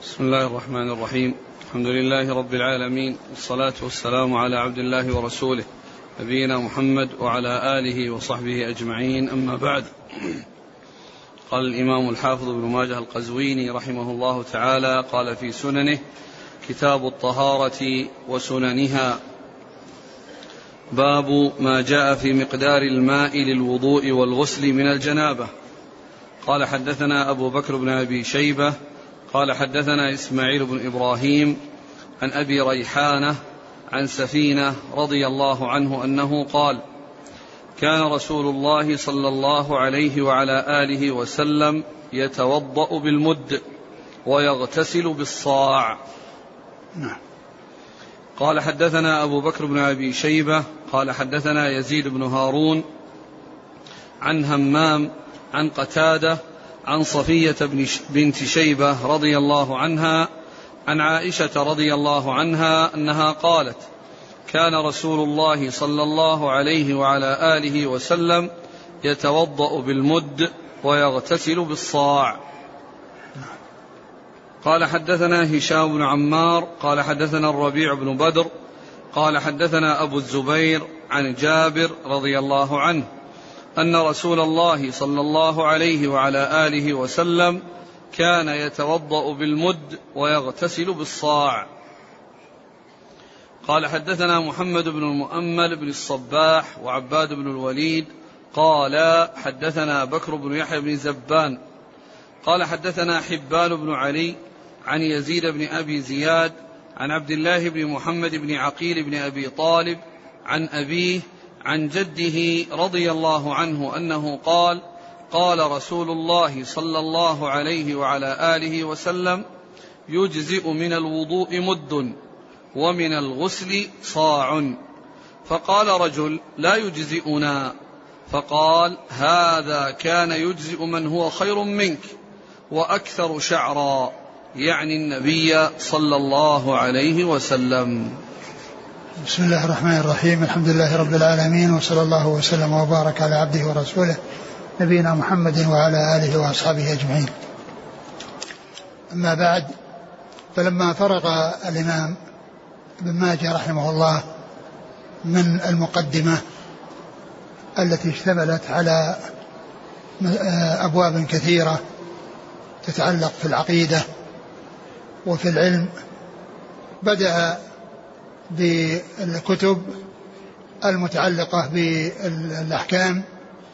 بسم الله الرحمن الرحيم. الحمد لله رب العالمين، والصلاة والسلام على عبد الله ورسوله نبينا محمد وعلى آله وصحبه أجمعين، أما بعد. قال الإمام الحافظ ابن ماجه القزويني رحمه الله تعالى قال في سننه: كتاب الطهارة وسننها، باب ما جاء في مقدار الماء للوضوء والغسل من الجنابة. قال حدثنا أبو بكر بن أبي شيبة قال حدثنا إسماعيل بن إبراهيم عن أبي ريحانة عن سفينة رضي الله عنه أنه قال: كان رسول الله صلى الله عليه وعلى آله وسلم يتوضأ بالمد ويغتسل بالصاع. قال حدثنا أبو بكر بن أبي شيبة قال حدثنا يزيد بن هارون عن همام عن قتادة عن صفية بنت شيبة رضي الله عنها عن عائشة رضي الله عنها أنها قالت: كان رسول الله صلى الله عليه وعلى آله وسلم يتوضأ بالمد ويغتسل بالصاع. قال حدثنا هشام بن عمار قال حدثنا الربيع بن بدر قال حدثنا أبو الزبير عن جابر رضي الله عنه أن رسول الله صلى الله عليه وعلى آله وسلم كان يتوضأ بالمد ويغتسل بالصاع. قال حدثنا محمد بن المؤمل بن الصباح وعباد بن الوليد قال حدثنا بكر بن يحيى بن زبان قال حدثنا حبان بن علي عن يزيد بن أبي زياد عن عبد الله بن محمد بن عقيل بن أبي طالب عن أبيه عن جده رضي الله عنه أنه قال: قال رسول الله صلى الله عليه وعلى آله وسلم: يجزئ من الوضوء مد ومن الغسل صاع. فقال رجل: لا يجزئنا. فقال: هذا كان يجزئ من هو خير منك وأكثر شعرا، يعني النبي صلى الله عليه وسلم. بسم الله الرحمن الرحيم. الحمد لله رب العالمين، وصلى الله وسلم وبارك على عبده ورسوله نبينا محمد وعلى آله وأصحابه أجمعين. أما بعد، فلما فرغ الإمام ابن ماجه رحمه الله من المقدمة التي اشتملت على أبواب كثيرة تتعلق في العقيدة وفي العلم، بدأ بالكتب المتعلقة بالأحكام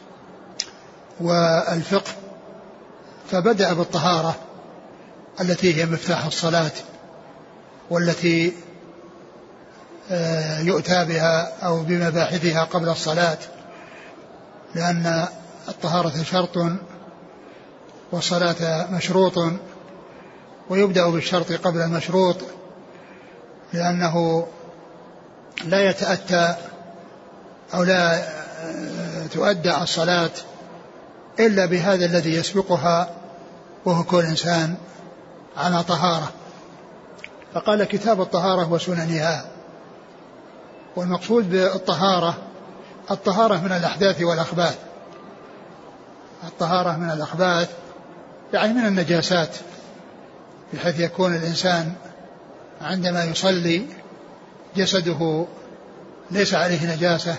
والفقه، فبدأ بالطهارة التي هي مفتاح الصلاة، والتي يؤتى بها أو بمباحثها قبل الصلاة، لأن الطهارة شرط والصلاة مشروط، ويبدأ بالشرط قبل المشروط، لأنه لا يتأتى أو لا تؤدى الصلاة إلا بهذا الذي يسبقها، وهو كل إنسان على طهارة. فقال: كتاب الطهارة وسننها. والمقصود بالطهارة الطهارة من الأحداث والأخباث. الطهارة من الأخباث يعني من النجاسات، بحيث يكون الإنسان عندما يصلي جسده ليس عليه نجاسة،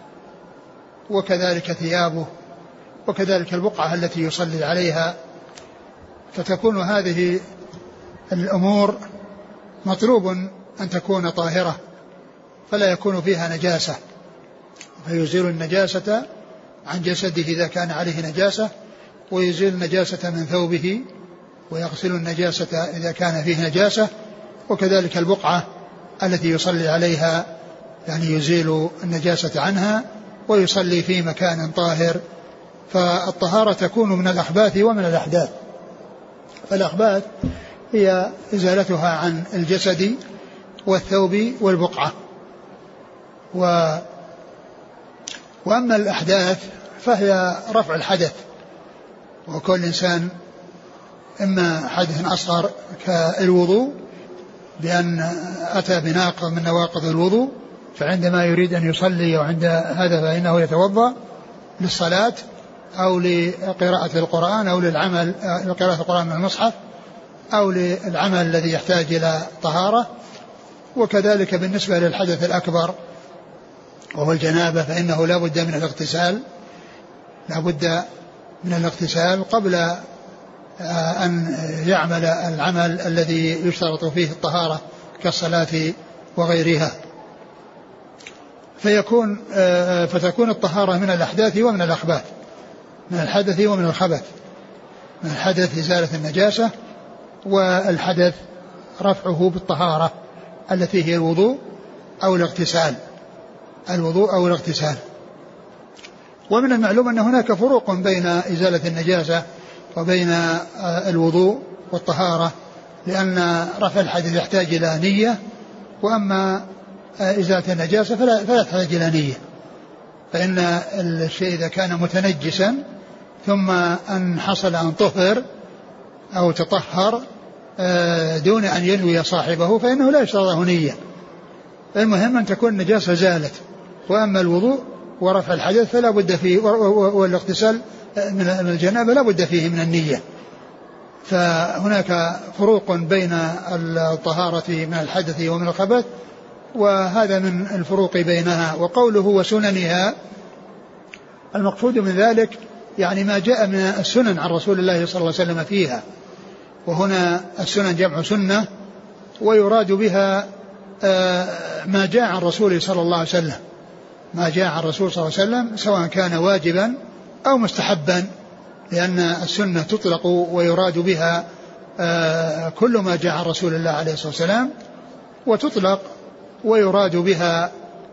وكذلك ثيابه، وكذلك البقعة التي يصلي عليها، فتكون هذه الأمور مطلوب أن تكون طاهرة، فلا يكون فيها نجاسة، فيزيل النجاسة عن جسده إذا كان عليه نجاسة، ويزيل النجاسة من ثوبه، ويغسل النجاسة إذا كان فيه نجاسة، وكذلك البقعة التي يصلي عليها يعني يزيل النجاسة عنها ويصلي في مكان طاهر. فالطهارة تكون من الأخباث ومن الأحداث. فالأخباث هي إزالتها عن الجسد والثوب والبقعة، وأما الأحداث فهي رفع الحدث، وكل إنسان إما حدث أصغر كالوضوء بأن أتى بناقض من نواقض الوضوء، فعندما يريد أن يصلي وعند هذا فإنه يتوضأ للصلاة أو لقراءة القرآن أو للعمل لقراءة القرآن من المصحف أو للعمل الذي يحتاج إلى طهارة. وكذلك بالنسبة للحدث الأكبر وهو الجنابة فإنه لا بد من الاغتسال، لا بد من الاغتسال قبل أن يعمل العمل الذي يشترط فيه الطهارة كالصلاة وغيرها. فتكون الطهارة من الأحداث ومن الأخباث، من الحدث ومن الخبث. من الحدث إزالة النجاسة، والحدث رفعه بالطهارة التي هي الوضوء أو الاغتسال، الوضوء أو الاغتسال. ومن المعلوم أن هناك فروق بين إزالة النجاسة وبين الوضوء والطهارة، لأن رفع الحدث يحتاج إلى نية، وأما إزالة النجاسة فلا يحتاج إلى نية. فإن الشيء إذا كان متنجسا ثم أن حصل أن طهر أو تطهر دون أن ينوي صاحبه فإنه لا يشترطه نية. المهم أن تكون النجاسة زالت. وأما الوضوء ورفع الحدث فلا بد فيه، والاغتسال من الجنابة لا بد فيه من النية. فهناك فروق بين الطهارة من الحدث ومن الخبث، وهذا من الفروق بينها. وقوله وسننها، المقصود من ذلك يعني ما جاء من السنن عن رسول الله صلى الله عليه وسلم فيها. وهنا السنن جمع سنة، ويراد بها ما جاء عن رسوله صلى الله عليه وسلم، ما جاء عن الرسول صلى الله عليه وسلم سواء كان واجبا أو مستحبا، لأن السنة تطلق ويراد بها كل ما جاء عن رسول الله عليه الصلاة والسلام، وتطلق ويراد بها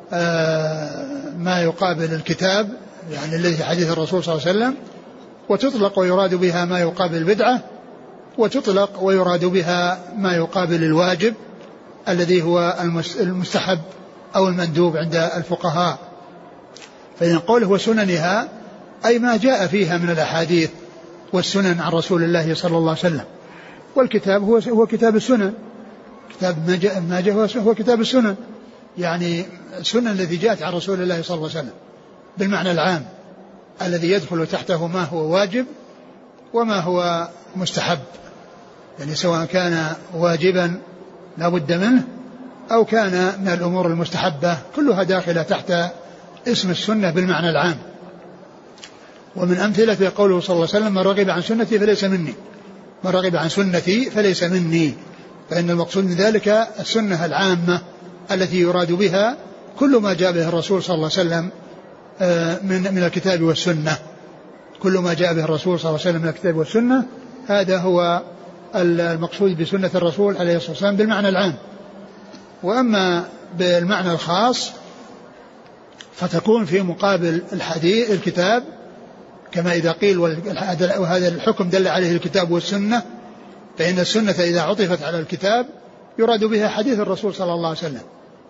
ما يقابل الكتاب يعني الذي حديث الرسول صلى الله عليه وسلم، وتطلق ويراد بها ما يقابل البدعة، وتطلق ويراد بها ما يقابل الواجب الذي هو المستحب أو المندوب عند الفقهاء. فإن قوله وسننها أي ما جاء فيها من الأحاديث والسنن عن رسول الله صلى الله عليه وسلم. والكتاب هو كتاب السنن، كتاب ما جاء هو كتاب السنن، يعني السنن التي جاءت عن رسول الله صلى الله عليه وسلم بالمعنى العام الذي يدخل تحته ما هو واجب وما هو مستحب، يعني سواء كان واجبا لا بد منه أو كان من الأمور المستحبة، كلها داخلة تحت اسم السنة بالمعنى العام. ومن أمثلة قوله صلى الله عليه وسلم من رغب عن سنتي فليس مني، من رغب عن سنتي فليس مني. فإن المقصود من ذلك السنة العامة التي يراد بها كل ما جاء به الرسول صلى الله عليه وسلم من الكتاب والسنة، كل ما جاء به الرسول صلى الله عليه وسلم من الكتاب والسنة، هذا هو المقصود بسنة الرسول عليه الصلاة والسلام بالمعنى العام. وأما بالمعنى الخاص فتكون في مقابل الحديث الكتاب، كما إذا قيل وهذا الحكم دل عليه الكتاب والسنة، فإن السنة إذا عطفت على الكتاب يراد بها حديث الرسول صلى الله عليه وسلم.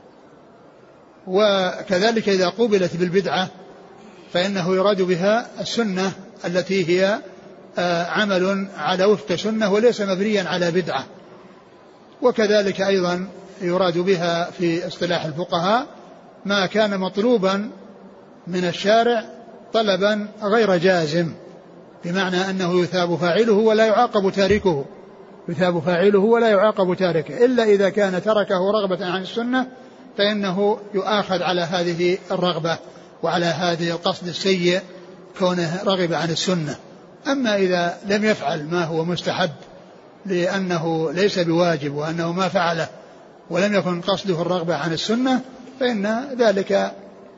وكذلك إذا قوبلت بالبدعة فإنه يراد بها السنة التي هي عمل على وفق سنة وليس مبنيا على بدعة. وكذلك أيضا يراد بها في اصطلاح الفقهاء ما كان مطلوبا من الشارع طلبا غير جازم، بمعنى أنه يثاب فاعله ولا يعاقب تاركه، يثاب فاعله ولا يعاقب تاركه، إلا إذا كان تركه رغبة عن السنة فإنه يؤاخذ على هذه الرغبة وعلى هذه القصد السيء كونه رغب عن السنة. أما إذا لم يفعل ما هو مستحب لأنه ليس بواجب وأنه ما فعله ولم يكن قصده الرغبة عن السنة فإن ذلك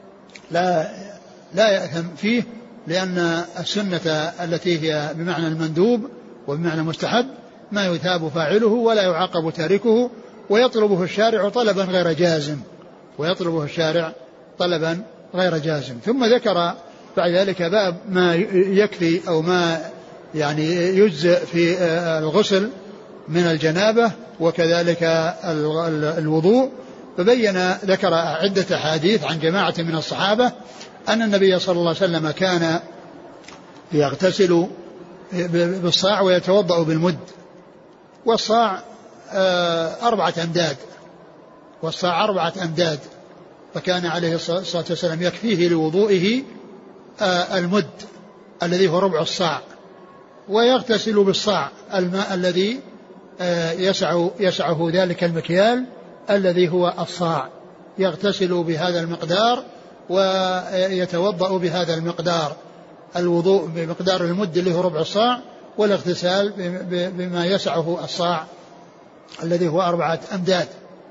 لا يأثم فيه، لأن السنة التي هي بمعنى المندوب وبمعنى المستحب ما يثاب فاعله ولا يعاقب تاركه، ويطلبه الشارع طلبا غير جازم، ويطلبه الشارع طلبا غير جازم. ثم ذكر بعد ذلك باب ما يكفي أو ما يعني يجزئ في الغسل من الجنابة وكذلك الوضوء، فبين ذكر عدة حديث عن جماعة من الصحابة أن النبي صلى الله عليه وسلم كان يغتسل بالصاع ويتوضأ بالمد، والصاع 4 أمداد، والصاع 4 أمداد، فكان عليه الصلاة والسلام يكفيه لوضوئه المد الذي هو ربع الصاع، ويغتسل بالصاع الماء الذي يسعه ذلك المكيال الذي هو الصاع، يغتسل بهذا المقدار ويتوضأ بهذا المقدار، الوضوء بمقدار المد اللي هو ربع الصاع، والاغتسال بما يسعه الصاع الذي هو 4 أمداد.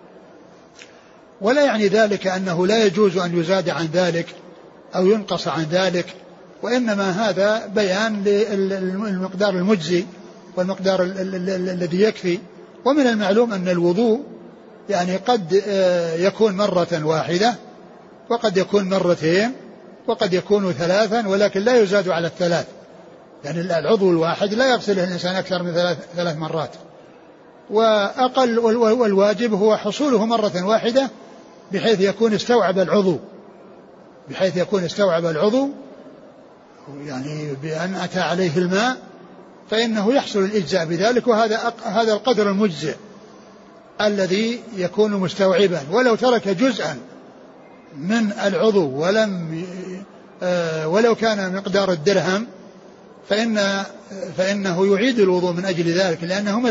ولا يعني ذلك أنه لا يجوز أن يزاد عن ذلك أو ينقص عن ذلك، وإنما هذا بيان للمقدار المجزي والمقدار الذي يكفي. ومن المعلوم أن الوضوء يعني قد يكون مرة واحدة، وقد يكون مرتين، وقد يكون 3، ولكن لا يزاد على 3. يعني العضو الواحد لا يغسله الإنسان أكثر من 3 مرات، وأقل والواجب هو حصوله مرة واحدة بحيث يكون استوعب العضو، يعني بأن أتى عليه الماء فإنه يحصل الإجزاء بذلك، وهذا القدر المجزئ الذي يكون مستوعبا. ولو ترك جزءا من العضو ولو كان مقدار الدرهم فإنه يعيد الوضوء من أجل ذلك،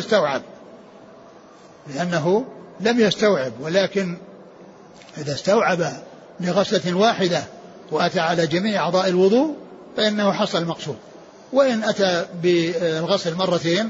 لأنه لم يستوعب. ولكن إذا استوعب لغسلة واحدة وأتى على جميع أعضاء الوضوء فإنه حصل المقصود. وإن أتى بالغسل مرتين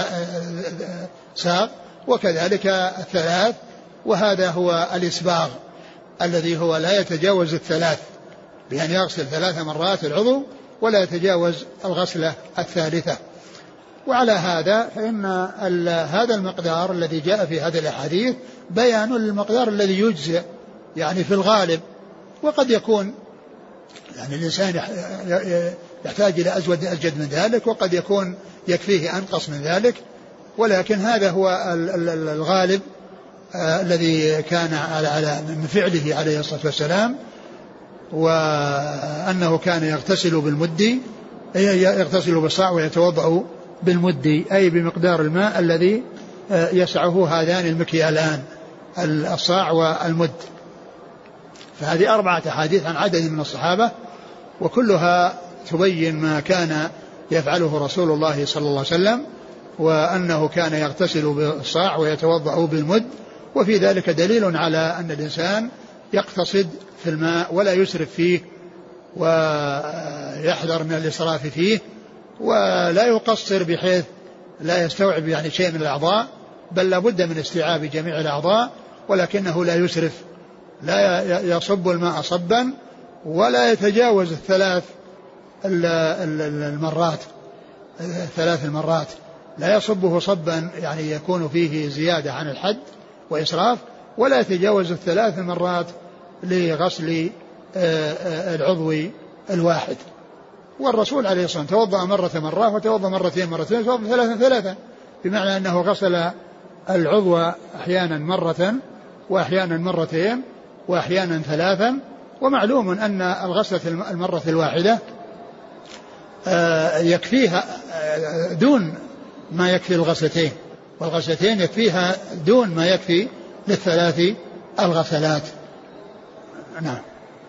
ساق، وكذلك 3، وهذا هو الإسباغ الذي هو لا يتجاوز 3، بأن يغسل 3 مرات العضو ولا يتجاوز الغسلة 3. وعلى هذا فإن هذا المقدار الذي جاء في هذه الأحاديث بيان للمقدار الذي يجزئ يعني في الغالب. وقد يكون يعني الإنسان يحتاج إلى أجود من ذلك، وقد يكون يكفيه أنقص من ذلك، ولكن هذا هو الغالب الذي كان على من فعله عليه الصلاة والسلام، وأنه كان يغتسل بالصاع ويتوضأ بالمد، أي بمقدار الماء الذي يسعه هذان المكيالان الصاع والمد. فهذه 4 أحاديث عن عدد من الصحابة، وكلها تبين ما كان يفعله رسول الله صلى الله عليه وسلم، وأنه كان يغتسل بالصاع ويتوضأ بالمد. وفي ذلك دليل على أن الإنسان يقتصد في الماء ولا يسرف فيه، ويحذر من الإسراف فيه، ولا يقصر بحيث لا يستوعب يعني شيء من الأعضاء، بل لابد من استيعاب جميع الأعضاء، ولكنه لا يسرف، لا يصب الماء صبا ولا يتجاوز 3 المرات، لا يصبه صبا يعني يكون فيه زيادة عن الحد وإسراف، ولا يتجاوز 3 مرات لغسل العضو الواحد. والرسول عليه الصلاة والسلام توضأ مرة وتوضأ مرتين وتوضأ 3، بمعنى أنه غسل العضو أحيانا مرة وأحيانا مرتين وأحيانا 3. ومعلوم أن الغسلة المرة الواحدة يكفيها دون ما يكفي الغسلتين، والغسلتين يكفيها دون ما يكفي ل3 الغسلات. نعم.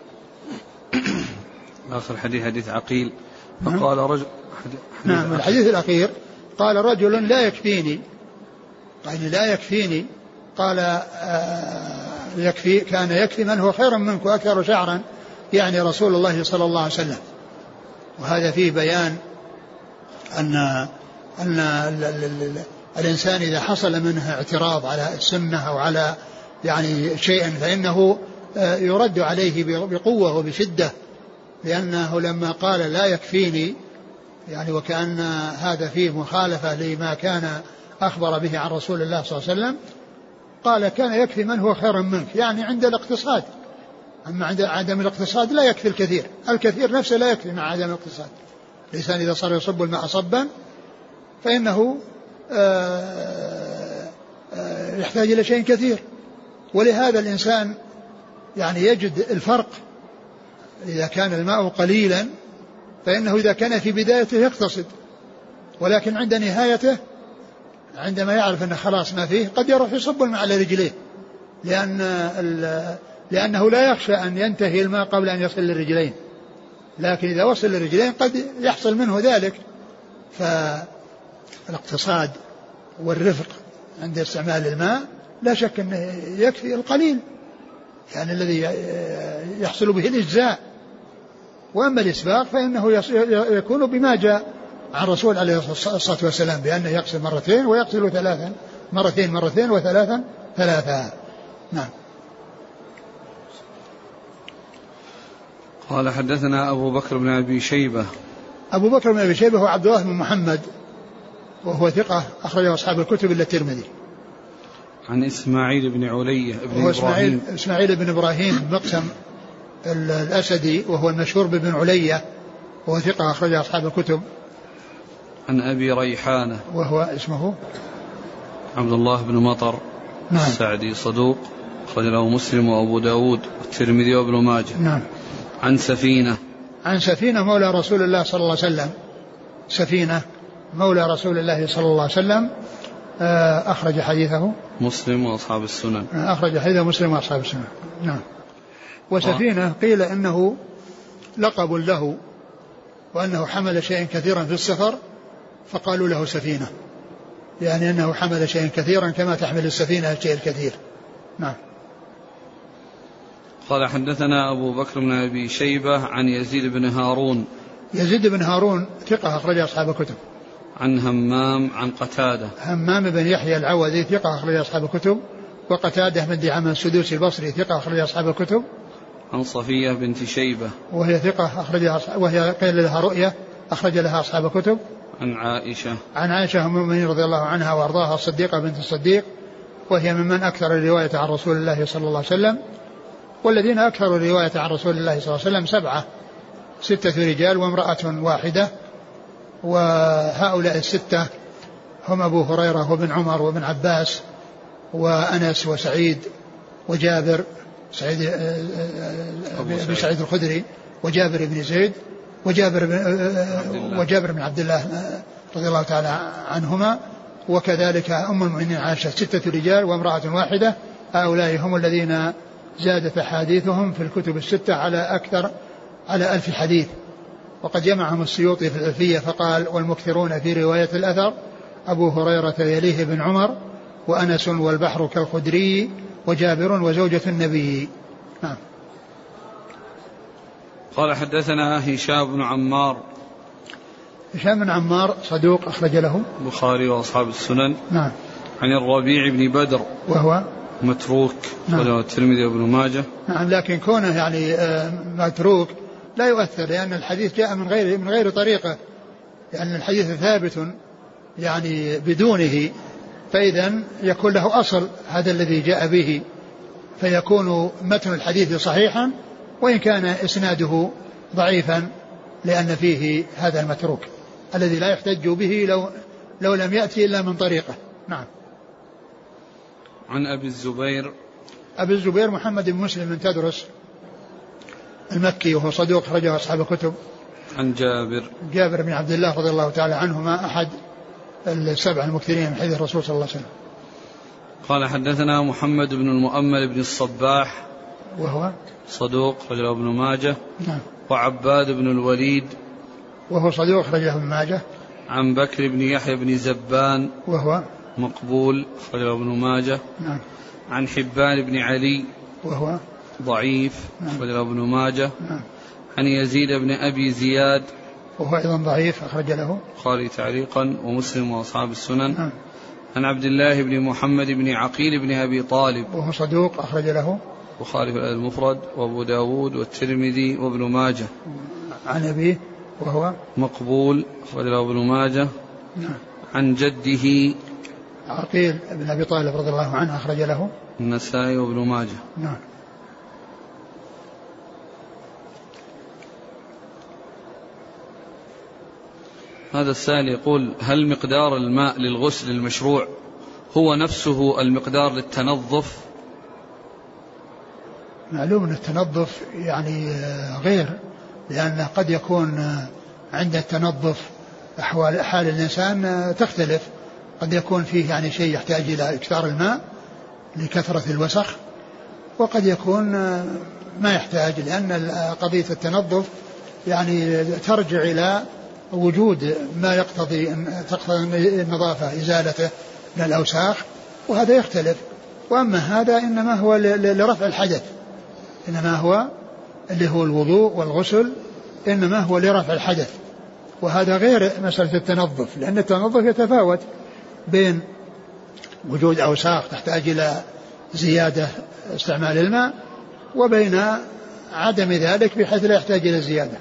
آخر حديث عقيل فقال رجل. نعم. الحديث الأخير قال رجل لا يكفيني، قال كان يكفي من هو خير منك وأكثر شعرا، يعني رسول الله صلى الله عليه وسلم. وهذا فيه بيان أن الإنسان إذا حصل منه اعتراض على السنة أو على يعني شيء فإنه يرد عليه بقوة وبشدة، لأنه لما قال لا يكفيني يعني وكأن هذا فيه مخالفة لما كان أخبر به عن رسول الله صلى الله عليه وسلم، قال كان يكفي من هو خير منك، يعني عند الاقتصاد. أما عند عدم الاقتصاد لا يكفي الكثير نفسه لا يكفي مع عدم الاقتصاد. الإنسان إذا صار يصب الماء صبا فإنه يحتاج إلى شيء كثير. ولهذا الإنسان يعني يجد الفرق إذا كان الماء قليلا، فإنه إذا كان في بدايته يقتصد، ولكن عند نهايته عندما يعرف أنه خلاص ما فيه قد يروح يصب الماء على رجليه، لأنه لا يخشى أن ينتهي الماء قبل أن يصل للرجلين، لكن إذا وصل للرجلين قد يحصل منه ذلك. فالاقتصاد والرفق عند استعمال الماء لا شك أنه يكفي القليل يعني الذي يحصل به الإجزاء. وأما الإسباغ فإنه يكون بما جاء عن الرسول عليه الصلاة والسلام بأنه يغسل مرتين ويغسل ثلاثا، مرتين وثلاثا ثلاثا. نعم. قال حدثنا أبو بكر بن أبي شيبة. أبو بكر بن أبي شيبة هو عبد الله بن محمد وهو ثقة أخرجه أصحاب الكتب إلا الترمذي. عن إسماعيل بن علية بن إبراهيم. إسماعيل بن إبراهيم مقسم الأسدي وهو المشهور بن علية وهو ثقة أخرجه أصحاب الكتب. عن أبي ريحانة وهو اسمه عبد الله بن مطر. نعم. السعدي صدوق أخرج له مسلم وأبو داود والترمذي وابن ماجه. نعم. عن سفينة. عن سفينة مولى رسول الله صلى الله عليه وسلم. سفينة مولى رسول الله صلى الله عليه وسلم أخرج حديثه مسلم وأصحاب السنن. أخرج حديثه مسلم وأصحاب السنن. نعم. وسفينة قيل إنه لقب له وأنه حمل شيئا كثيرا في السفر فقالوا له سفينة، يعني أنه حمل شيئا كثيرا كما تحمل السفينة الشيء الكثير. نعم. قال حدثنا أبو بكر بن أبي شيبة عن يزيد بن هارون. يزيد بن هارون ثقة أخرج أصحاب الكتب. عن همام عن قتادة. همام بن يحيى العوذي ثقة أخرج أصحاب الكتب. وقتادة بن دعامة السدوسي البصري ثقة أخرج أصحاب الكتب. عن صفية بنت شيبة وهي ثقة وهي قيل لها رؤية أخرج لها أصحاب الكتب. عن عائشة. عن عائشة أم المؤمنين رضي الله عنها وأرضاها الصديقة بنت الصديق وهي ممن أكثر الرواية عن رسول الله صلى الله عليه وسلم. والذين أكثروا الرواية عن رسول الله صلى الله عليه وسلم 6 رجال وامرأة واحدة، وهؤلاء 6 هم أبو هريرة وابن عمر وابن عباس وأنس وسعيد وجابر بن سعيد الخدري وجابر بن زيد وجابر بن عبد الله رضي الله تعالى عنهما، وكذلك أم المؤمنين عائشة 6 رجال وامرأة واحدة. هؤلاء هم الذين زادت أحاديثهم في الكتب 6 على 1000 حديث. وقد جمعهم السيوطي في الألفية فقال: والمكثرون في رواية الأثر أبو هريرة يليه بن عمر وأنس والبحر كالخدري وجابر وزوجة النبي. نعم. قال حدثنا هشام بن عمار. هشام بن عمار صدوق أخرج له البخاري وأصحاب السنن. نعم. عن الربيع بن بدر وهو متروك. نعم. وله الترمذي وابن ماجه. نعم. لكن كونه يعني متروك لا يؤثر لأن الحديث جاء من غير طريقة، لأن الحديث ثابت يعني بدونه، فإذا يكون له أصل هذا الذي جاء به، فيكون متن الحديث صحيحا وإن كان إسناده ضعيفا لأن فيه هذا المتروك الذي لا يحتج به لو لم يأتي إلا من طريقه. نعم. عن أبي الزبير. أبي الزبير محمد بن مسلم بن تدرس المكي وهو صدوق أخرجه أصحاب الكتب. عن جابر بن عبد الله رضي الله تعالى عنهما أحد 7 المكثرين من حديث الرسول صلى الله عليه وسلم. قال حدثنا محمد بن المؤمل بن الصباح وهو صدوق رجله ابن ماجه. نعم. وعباد بن الوليد وهو صدوق رجله ابن ماجه. عن بكر بن يحيى بن زبان وهو مقبول رجله ابن ماجه. نعم. عن حبان بن علي وهو ضعيف رجله ابن ماجه. نعم. عن يزيد بن أبي زياد وهو أيضا ضعيف أخرج له البخاري تعليقا ومسلم وأصحاب السنن. نعم. عن عبد الله بن محمد بن عقيل بن أبي طالب وهو صدوق أخرج له البخاري في المفرد وأبو داود والترمذي وابن ماجه. عن أبيه وهو مقبول أخرج له ابن ماجه. نعم. عن جده عقيل بن أبي طالب رضي الله عنه أخرج له النسائي وابن ماجه. نعم. هذا السائل يقول: هل مقدار الماء للغسل المشروع هو نفسه المقدار للتنظف؟ معلوم أن التنظف يعني غير، لأن قد يكون عند التنظف حال الإنسان تختلف، قد يكون فيه يعني شيء يحتاج إلى إكثار الماء لكثرة الوسخ، وقد يكون ما يحتاج، لأن قضية التنظف يعني ترجع إلى وجود ما تقتضي النظافة إزالته من الأوساخ، وهذا يختلف. وأما هذا إنما هو لرفع الحدث، إنما هو اللي هو الوضوء والغسل إنما هو لرفع الحدث، وهذا غير مسألة التنظف، لأن التنظف يتفاوت بين وجود أوساخ تحتاج إلى زيادة استعمال الماء وبين عدم ذلك بحيث لا يحتاج إلى زيادة.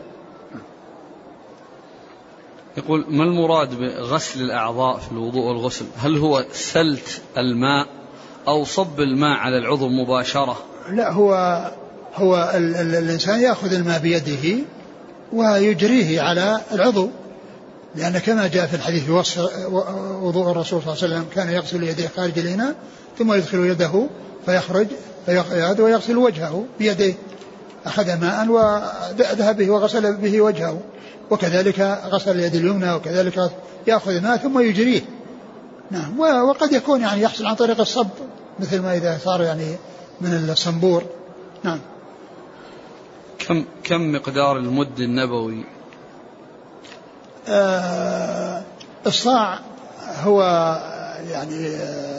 يقول: ما المراد بغسل الأعضاء في الوضوء والغسل؟ هل هو سلت الماء أو صب الماء على العضو مباشرة؟ لا، هو الإنسان يأخذ الماء بيده ويجريه على العضو، لأن كما جاء في الحديث في وصف وضوء الرسول صلى الله عليه وسلم كان يغسل يديه خارج الإناء ثم يدخل يده فيخرج ويغسل وجهه بيديه، أخذ ماء وذهب به وغسل به وجهه، وكذلك غسل اليد اليمنى، وكذلك يأخذ ماء ثم يجريه. نعم. وقد يكون يعني يحصل عن طريق الصب، مثل ما إذا صار يعني من الصنبور. نعم. كم مقدار المد النبوي؟ الصاع هو يعني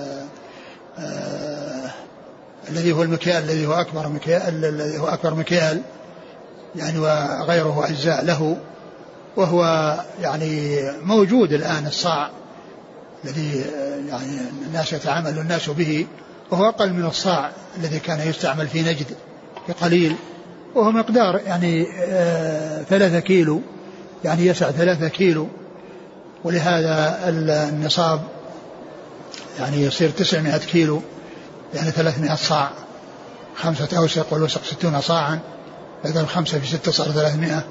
الذي هو المكيال، الذي هو أكبر مكيال يعني، وغيره أجزاء له، وهو يعني موجود الآن الصاع الذي يعني الناس يتعامل الناس به، وهو أقل من الصاع الذي كان يستعمل في نجد بقليل، وهو مقدار يعني 3 كيلو، يعني يسع 3 كيلو، ولهذا النصاب يعني يصير 900 كيلو، يعني 300 صاع، 5 أوسق والوسق 60 صاعا، بدل 5 في 6 صار 300،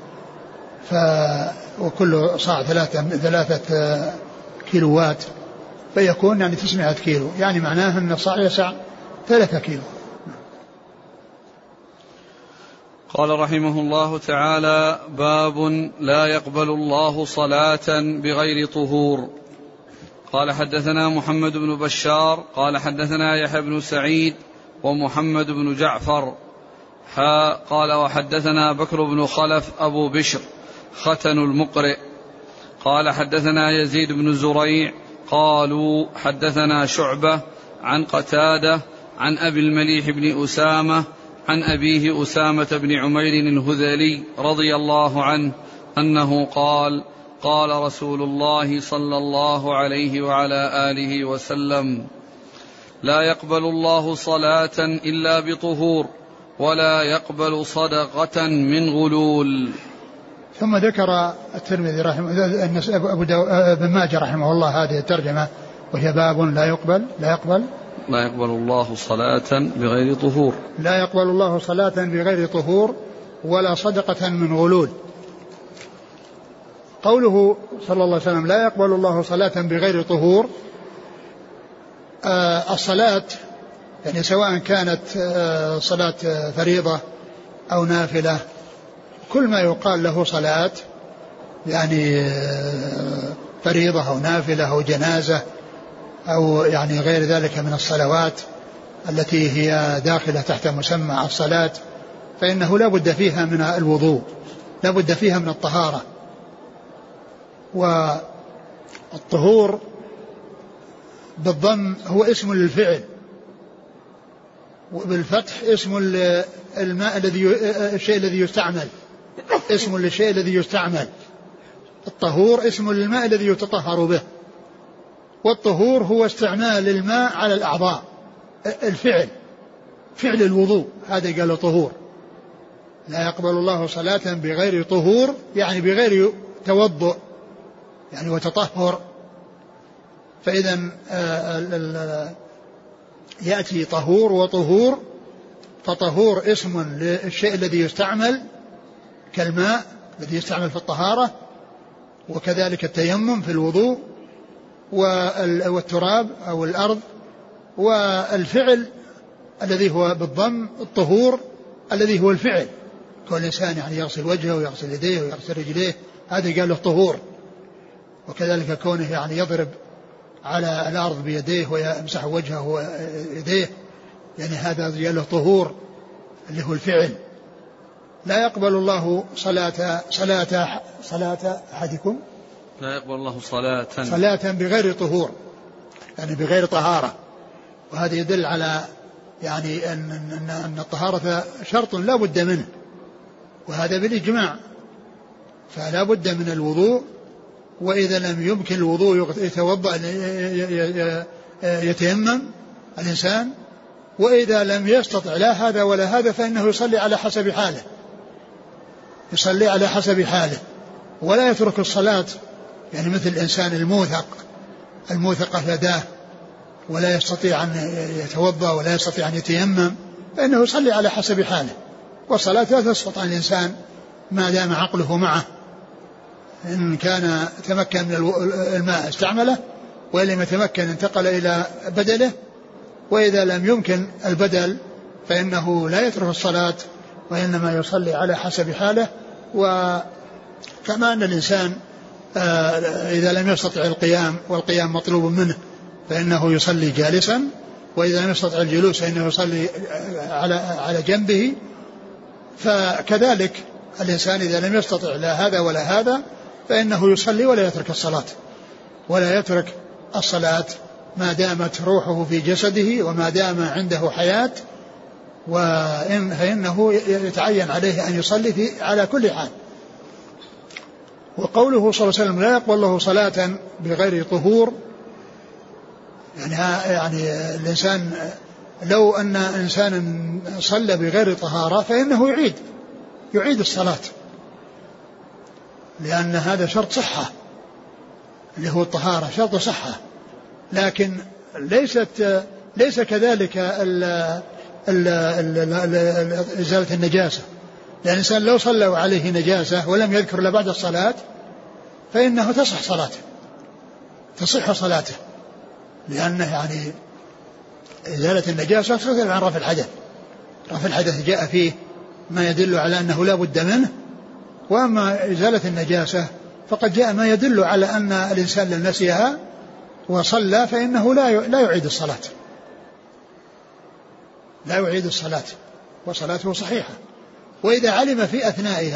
وكل صاع 3 كيلوات، فيكون يعني 900 كيلو، يعني معناه أن الصاع يسع 3 كيلو. قال رحمه الله تعالى: باب لا يقبل الله صلاة بغير طهور. قال: حدثنا محمد بن بشار قال: حدثنا يحيى بن سعيد ومحمد بن جعفر قال: وحدثنا بكر بن خلف أبو بشر ختن المقرئ قال: حدثنا يزيد بن زريع قالوا: حدثنا شعبة عن قتادة عن أبي المليح بن أسامة عن أبيه أسامة بن عمير الهذلي رضي الله عنه أنه قال: قال رسول الله صلى الله عليه وعلى آله وسلم: لا يقبل الله صلاة إلا بطهور ولا يقبل صدقة من غلول. ثم ذكر الترمذي رحمه ابن ماجه رحمه الله هذه الترجمة، وهي باب لا يقبل الله صلاة بغير طهور، لا يقبل الله صلاة بغير طهور ولا صدقة من غلول. قوله صلى الله عليه وسلم لا يقبل الله صلاة بغير طهور، الصلاة يعني سواء كانت صلاة فريضة أو نافلة، كل ما يقال له صلاة يعني فريضة أو نافلة أو جنازة أو يعني غير ذلك من الصلوات التي هي داخلة تحت مسمى الصلاة، فإنه لا بد فيها من الوضوء، لا بد فيها من الطهارة. والطهور بالضم هو اسم للفعل، وبالفتح اسم الماء الشيء الذي يستعمل، اسم للشيء الذي يستعمل. الطهور اسم للماء الذي يتطهر به، والطهور هو استعمال الماء على الأعضاء، الفعل، فعل الوضوء، هذا قال طهور. لا يقبل الله صلاة بغير طهور، يعني بغير توضؤ يعني وتطهر. فإذا يأتي طهور وطهور، فطهور اسم للشيء الذي يستعمل كالماء الذي يستعمل في الطهارة، وكذلك التيمم في الوضوء، والتراب أو الأرض، والفعل الذي هو بالضم الطهور الذي هو الفعل، كل إنسان يعني يغسل وجهه ويغسل يديه ويغسل رجليه، هذا قال له طهور. وكذلك كونه يعني يضرب على الأرض بيديه ويمسح وجهه ويديه، يعني هذا قال له طهور اللي هو الفعل. لا يقبل الله صلاة أحدكم، لا يقبل الله صلاة بغير طهور، يعني بغير طهارة. وهذا يدل على يعني أن الطهارة شرط لا بد منه، وهذا بالإجماع، فلا بد من الوضوء. وإذا لم يمكن الوضوء يتوضأ يتيمم الإنسان، وإذا لم يستطع لا هذا ولا هذا فإنه يصلي على حسب حاله، يصلي على حسب حاله ولا يترك الصلاة. يعني مثل الإنسان الموثقة يداه ولا يستطيع أن يتوضأ ولا يستطيع أن يتيمم، فإنه يصلي على حسب حاله. والصلاة لا تسقط عن الإنسان ما دام عقله معه، إن كان تمكن من الماء استعمله، وإن لم يتمكن انتقل إلى بدله، وإذا لم يمكن البدل فإنه لا يترك الصلاة وإنما يصلي على حسب حاله. وكما أن الإنسان إذا لم يستطع القيام والقيام مطلوب منه فإنه يصلي جالسا، وإذا لم يستطع الجلوس فإنه يصلي على جنبه. فكذلك الإنسان إذا لم يستطع لا هذا ولا هذا فإنه يصلي ولا يترك الصلاة، ولا يترك الصلاة ما دامت روحه في جسده وما دام عنده حياة، فإنه يتعين عليه أن يصلي على كل حال. وقوله صلى الله عليه وسلم لا يقبل الله صلاة بغير طهور، يعني الإنسان لو أن إنسانا صلى بغير طهارة فإنه يعيد الصلاة، لأن هذا شرط صحة اللي هو الطهارة، شرط صحة. لكن ليس كذلك إزالة النجاسة، لأن الإنسان لو صلى عليه نجاسة ولم يذكر إلا بعد الصلاة فإنه تصح صلاته، لأنه يعني إزالة النجاسة تختلف عن رفع الحدث. رفع الحدث جاء فيه ما يدل على أنه لا بد منه، وأما إزالة النجاسة فقد جاء ما يدل على أن الإنسان لو نسيها وصلى فإنه لا يعيد الصلاة وصلاته صحيحة. وإذا علم في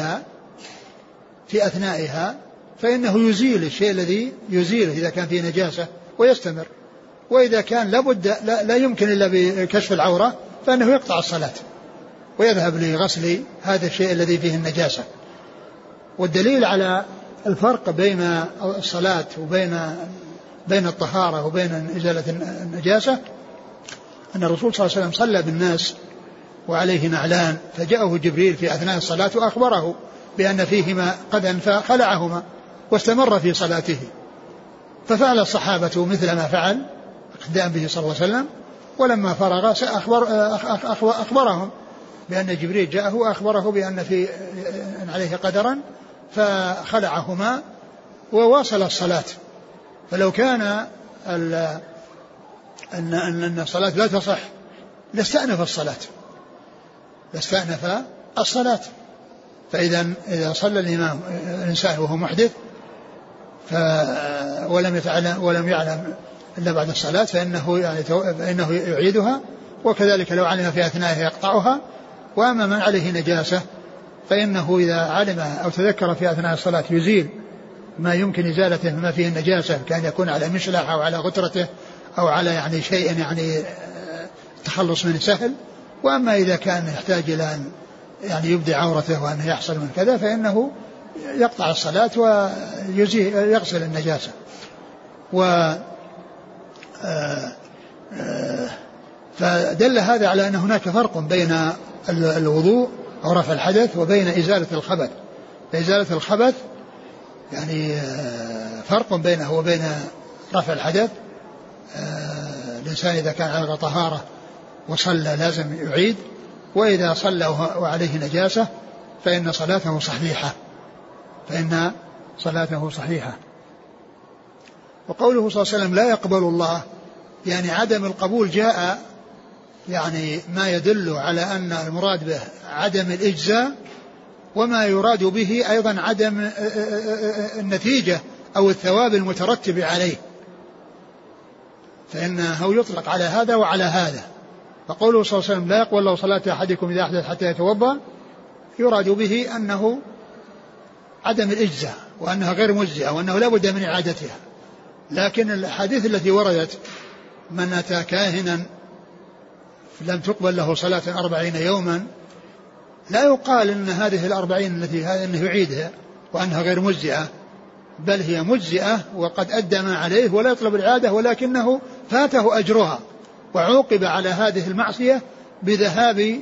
أثنائها فإنه يزيل الشيء الذي يزيله إذا كان فيه نجاسة ويستمر، وإذا كان لا يمكن إلا بكشف العورة فإنه يقطع الصلاة ويذهب لغسل هذا الشيء الذي فيه النجاسة. والدليل على الفرق بين الصلاة بين الطهارة وبين إزالة النجاسة أن الرسول صلى الله عليه وسلم صلى بالناس وعليه نعلان، فجاءه جبريل في أثناء الصلاة وأخبره بأن فيهما قدم فخلعهما واستمر في صلاته، ففعل الصحابة مثل ما فعل اقتداء به صلى الله عليه وسلم. ولما فرغ أخبرهم بأن جبريل جاءه وأخبره بأن عليه قدرا فخلعهما وواصل الصلاة. فلو كان أن الصلاة لا تصح لاستأنف الصلاة. فإذا صلى الإمام الإنسان وهو محدث ولم يعلم إلا بعد الصلاة فإنه يعيدها، وكذلك لو علم في أثنائها يقطعها. وأما من عليه نجاسة فإنه إذا علمها أو تذكر في أثناء الصلاة يزيل ما يمكن إزالته مما فيه النجاسة، كان يكون على مشلح أو على غترته أو على شيء التخلص منه سهل. وأما إذا كان يحتاج إلى أن يبدي عورته وأن يحصل من كذا فإنه يقطع الصلاة ويغسل النجاسة. فدل هذا على أن هناك فرق بين الوضوء أو رفع الحدث وبين إزالة الخبث. فإزالة الخبث يعني فرق بينه وبين رفع الحدث. الإنسان إذا كان على طهارة وصلى لازم يعيد، وإذا صلى وعليه نجاسة فإن صلاته صحيحة. وقوله صلى الله عليه وسلم لا يقبل الله، يعني عدم القبول جاء يعني ما يدل على أن المراد به عدم الإجزاء، وما يراد به أيضا عدم النتيجة أو الثواب المترتب عليه، فإنه يطلق على هذا وعلى هذا. فقوله صلى الله عليه وسلم لا يقبل الله صلاة أحدكم إذا أحدث حتى يتوضأ يراد به أنه عدم الإجزاء وأنها غير مجزئة وأنه لا بد من إعادتها. لكن الحديث التي وردت من أتى كاهنا لم تقبل له صلاة 40 يوما لا يقال إن هذه 40 التي أنه يعيدها وأنها غير مجزئة، بل هي مجزئة وقد أدى ما عليه ولا يطلب العادة، ولكنه فاته أجرها وعوقب على هذه المعصية بذهاب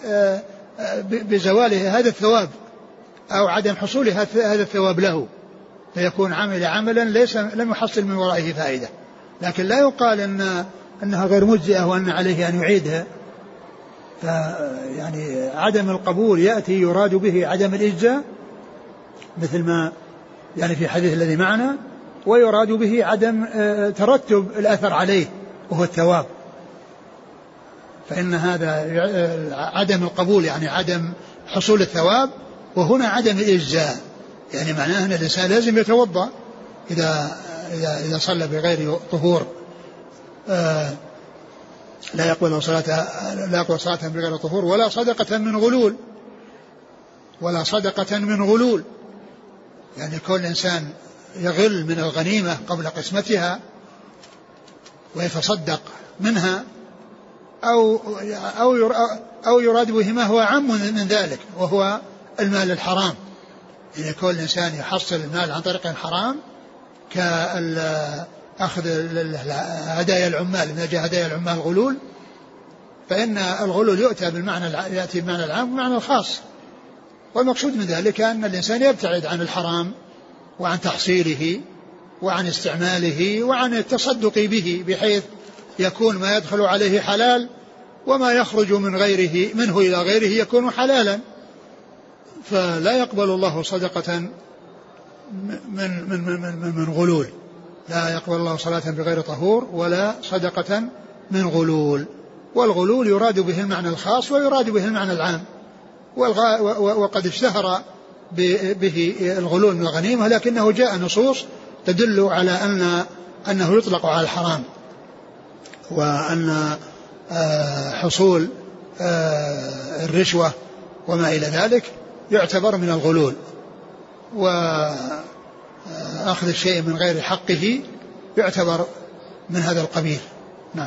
بزواله هذا الثواب أو عدم حصول هذا الثواب له، فيكون عمل عملا لم يحصل من ورائه فائدة. لكن لا يقال أنها غير مجزئة وأن عليه أن يعيدها. يعني عدم القبول يأتي يراد به عدم الإجزاء مثل ما يعني في حديث الذي معنا، ويراد به عدم ترتب الأثر عليه وهو الثواب. فإن هذا عدم القبول يعني عدم حصول الثواب، وهنا عدم الإجزاء يعني معناه أن الإنسان لازم يتوضأ إذا صلى بغير طهور، لا يقبل صلاة بغير طهور ولا صدقة من غلول، يعني كل إنسان يغل من الغنيمة قبل قسمتها ويتصدق منها أو يراد به ما هو عام من ذلك وهو المال الحرام. يعني كل إنسان يحصل المال عن طريق حرام كأخذ هدايا العمال، إذا جاء هدايا العمال غلول فإن الغلول يأتي بمعنى العام ومعنى الخاص، والمقصود من ذلك أن الإنسان يبتعد عن الحرام وعن تحصيله وعن استعماله وعن التصدق به، بحيث يكون ما يدخل عليه حلال وما يخرج منه إلى غيره يكون حلالا. فلا يقبل الله صدقة من غلول، لا يقبل الله صلاة بغير طهور ولا صدقة من غلول. والغلول يراد به المعنى الخاص ويراد به المعنى العام، وقد اشتهر به الغلول من الغنيمة، لكنه جاء نصوص تدل على أنه يطلق على الحرام، وأن حصول الرشوة وما إلى ذلك يعتبر من الغلول، وأخذ الشيء من غير حقه يعتبر من هذا القبيل. نعم.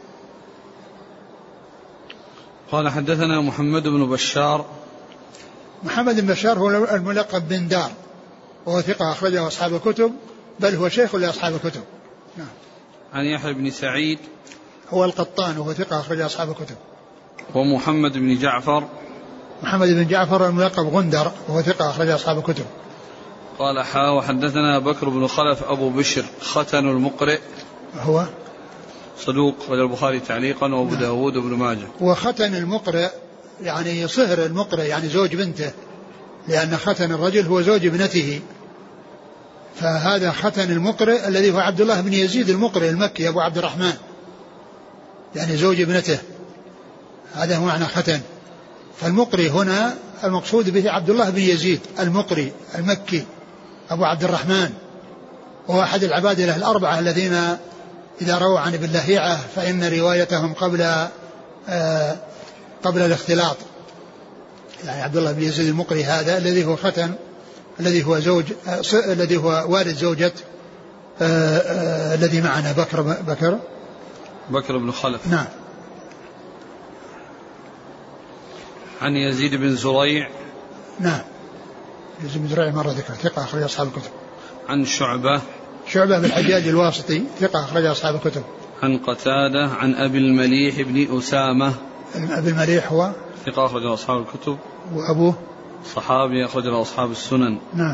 قال حدثنا محمد بن بشار. محمد بن بشار هو الملقب بن دار، وهو ثقة أخرجه أصحاب الكتب، بل هو شيخ لأصحاب الكتب. نعم. عن يحيى بن سعيد هو القطان، وهو ثقة أخرجه أصحاب الكتب. ومحمد بن جعفر. محمد بن جعفر الملقب غندر، وهو ثقة أخرجه أصحاب الكتب. قال وحدثنا بكر بن خلف أبو بشر ختن المقرئ، هو صدوق، وجه البخاري تعليقا وابو داود وابن ماجه. وختن المقرئ يعني صهر المقرئ يعني زوج بنته، لأن ختن الرجل هو زوج ابنته، فهذا ختن المقرئ الذي هو عبد الله بن يزيد المقرئ المكي أبو عبد الرحمن، يعني زوج ابنته، هذا هو معنى ختن. فالمقرئ هنا المقصود به عبد الله بن يزيد المقرئ المكي أبو عبد الرحمن، وهو أحد العبادلة الأربعة الذين إذا رووا عن ابن لهيعة فإن روايتهم قبل الاختلاط. يعني عبد الله بن يزيد المقري هذا الذي هو ختن، الذي هو والد زوجة الذي معنا بكر بن خلف. نعم. عن يزيد بن زريع. نعم. يزيد بن زريع مرة ذكر، ثقة أخرج أصحاب الكتب. عن شعبة بن الحجاج الواسطي، ثقة أخرج أصحاب الكتب. عن قتادة عن أبي المليح بن أسامة. أبي المليح هو ثقة أخرج أصحاب الكتب. وأبوه صحابي أخرج أصحاب السنن. نعم.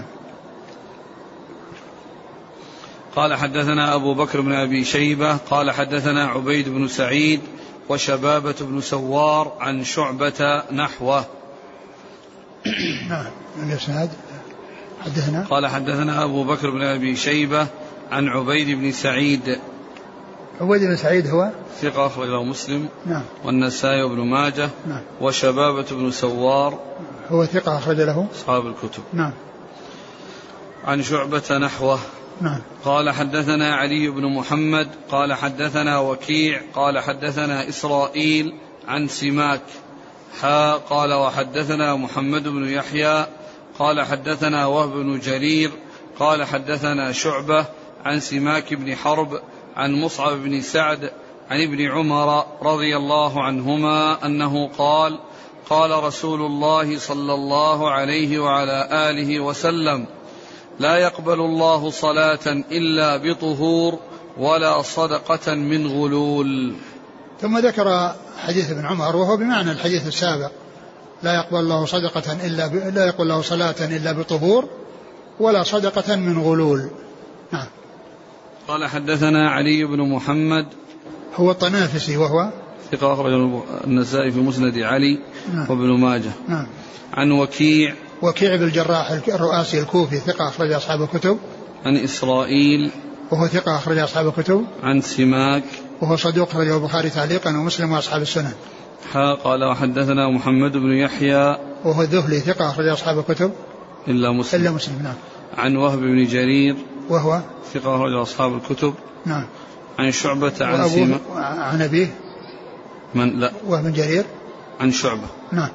قال حدثنا أبو بكر بن أبي شيبة قال حدثنا عبيد بن سعيد وشبابة بن سوار عن شعبة نحوه. نعم. الإسناد حدثنا قال حدثنا أبو بكر بن أبي شيبة عن عبيد بن سعيد. عبيد بن سعيد هو ثقة أخرجه مسلم. نعم. والنسائي وابن ماجه. نعم. وشبابة بن سوار هو ثقة أخرج له أصحاب الكتب. نعم. عن شعبة نحوه. نعم. قال حدثنا علي بن محمد قال حدثنا وكيع قال حدثنا إسرائيل عن سماك قال وحدثنا محمد بن يحيى قال حدثنا وهب بن جرير قال حدثنا شعبة عن سماك بن حرب عن مصعب بن سعد عن ابن عمر رضي الله عنهما أنه قال قال رسول الله صلى الله عليه وعلى آله وسلم لا يقبل الله صلاة إلا بطهور ولا صدقة من غلول. ثم ذكر حديث ابن عمر وهو بمعنى الحديث السابق لا يقبل الله لا يقبل الله صلاة إلا بطهور ولا صدقة من غلول. نعم. قال حدثنا علي بن محمد هو الطنافسي وهو ثقة أخرج النسائي في مسند علي. نعم. وابن ماجه. نعم. عن وكيع بن الجراح الرؤاسي الكوفي ثقة أخرج أصحاب الكتب. عن إسرائيل وهو ثقة أخرج أصحاب الكتب. عن سماك وهو صدوق أخرجه البخاري تعليقا ومسلم وأصحاب السنن. قال وحدثنا محمد بن يحيى وهو الذهلي ثقة أخرج أصحاب الكتب إلا مسلم. نعم. عن وهب بن جرير وهو ثقة أخرج أصحاب الكتب. نعم. عن شعبة عن سماك عن أبيه من لا وهب بن جرير عن شعبة. نعم.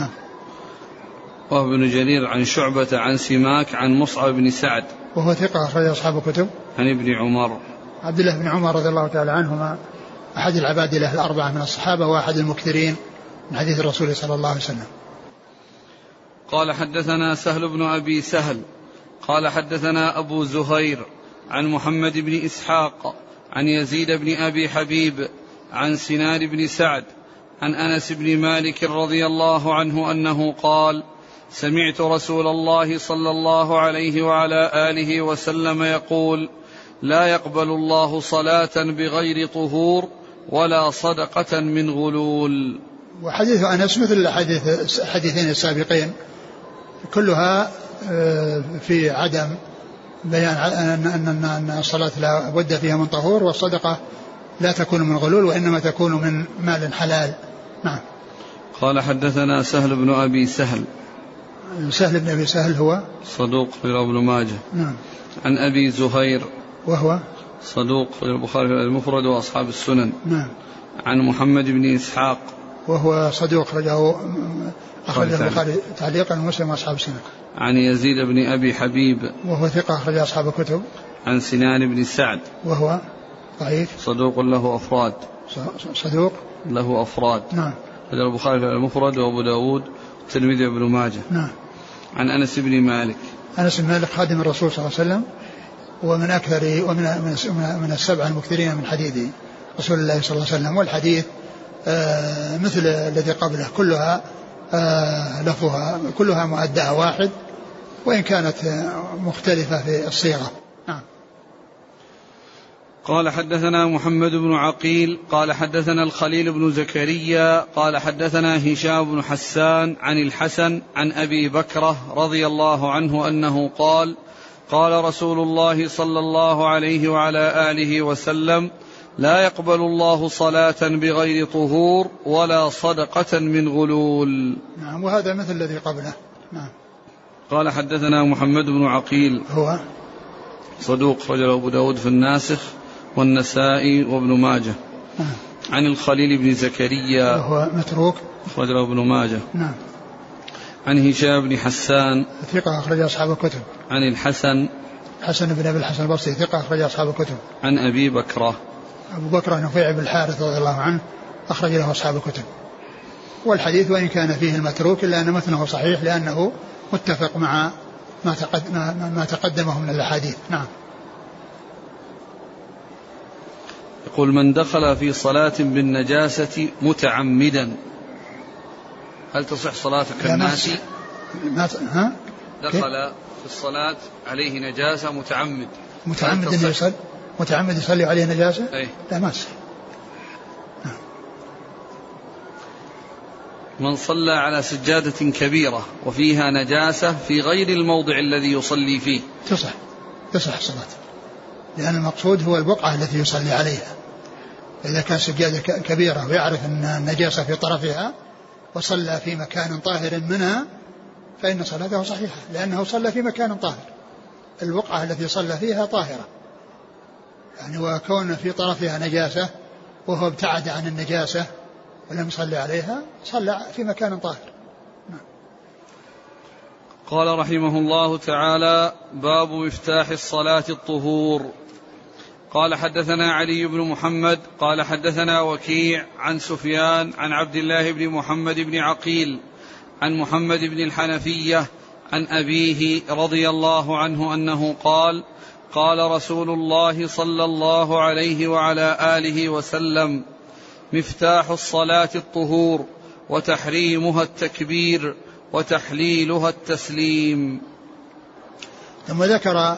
وهب بن جرير عن شعبة عن سماك عن مصعب بن سعد وهو ثقة أخرج أصحاب الكتب. عن ابن عمر عبد الله بن عمر رضي الله تعالى عنهما أحد العبادلة الأربعة من الصحابة وأحد المكثرين من حديث الرسول صلى الله عليه وسلم. قال حدثنا سهل بن أبي سهل قال حدثنا أبو زهير عن محمد بن إسحاق عن يزيد بن أبي حبيب عن سنان بن سعد عن أنس بن مالك رضي الله عنه أنه قال سمعت رسول الله صلى الله عليه وعلى آله وسلم يقول لا يقبل الله صلاة بغير طهور ولا صدقة من غلول. وحديث أنس مثل حديثين السابقين كلها في عدم بيان أن الصلاة لا بد فيها من طهور والصدقة لا تكون من غلول وإنما تكون من مال حلال. نعم. قال حدثنا سهل بن أبي سهل بن أبي سهل هو صدوق في ابن ماجه. نعم. عن أبي زهير وهو صدوق في البخاري المفرد وأصحاب السنن. نعم. عن محمد بن إسحاق وهو صدوق أخرجه البخاري تعليقا ومسلم وأصحاب السنن. عن يزيد بن أبي حبيب وهو ثقة أخرج أصحاب الكتب. عن سنان بن سعد وهو ضعيف صدوق له أفراد. صدوق له أفراد. نعم. البخاري المفرد وأبو داود والترمذي وابن ماجه. نعم. عن أنس بن مالك خادم الرسول صلى الله عليه وسلم ومن أكثر ومن السبعة المكثرين من حديث رسول الله صلى الله عليه وسلم. والحديث مثل الذي قبله كلها لفظها كلها مؤداها واحد وإن كانت مختلفة في الصيغة. نعم. قال حدثنا محمد بن عقيل قال حدثنا الخليل بن زكريا قال حدثنا هشام بن حسان عن الحسن عن أبي بكرة رضي الله عنه أنه قال قال رسول الله صلى الله عليه وعلى آله وسلم لا يقبل الله صلاة بغير طهور ولا صدقة من غلول. نعم. وهذا مثل الذي قبله. نعم. قال حدثنا محمد بن عقيل هو صدوق رجل أبو داود في الناسخ والنسائي وابن ماجه. نعم. عن الخليل بن زكريا وهو متروك رجل ابن ماجه. نعم. عن هشام بن حسان ثقة أخرج أصحاب الكتب. عن الحسن بن أبي الحسن البصري ثقة أخرج أصحاب الكتب. عن أبي بكرة أبو بكرة نفيع بن الحارث رضي الله عنه أخرج له أصحاب الكتب. والحديث وإن كان فيه المتروك إلا أن متنه صحيح لأنه متفق مع ما تقدمه من الأحاديث. نعم. يقول من دخل في صلاة بالنجاسة متعمدا هل تصح صلاتك الناس؟ دخل في الصلاة عليه نجاسة متعمد يصلي عليه نجاسة؟ أي. لا ما تصح. من صلى على سجادة كبيرة وفيها نجاسة في غير الموضع الذي يصلي فيه تصح الصلاة لأن المقصود هو البقعة التي يصلي عليها. إذا كان سجادة كبيرة ويعرف أن النجاسة في طرفها وصلى في مكان طاهر منها فإن صلاته صحيحة لأنه صلى في مكان طاهر. البقعة التي صلى فيها طاهرة يعني وكون في طرفها نجاسة وهو ابتعد عن النجاسة ولم يصلي عليها صلى في مكان طاهر. قال رحمه الله تعالى باب مفتاح الصلاة الطهور. قال حدثنا علي بن محمد قال حدثنا وكيع عن سفيان عن عبد الله بن محمد بن عقيل عن محمد بن الحنفية عن أبيه رضي الله عنه أنه قال قال رسول الله صلى الله عليه وعلى آله وسلم مفتاح الصلاة الطهور وتحريمها التكبير وتحليلها التسليم. ثم ذكر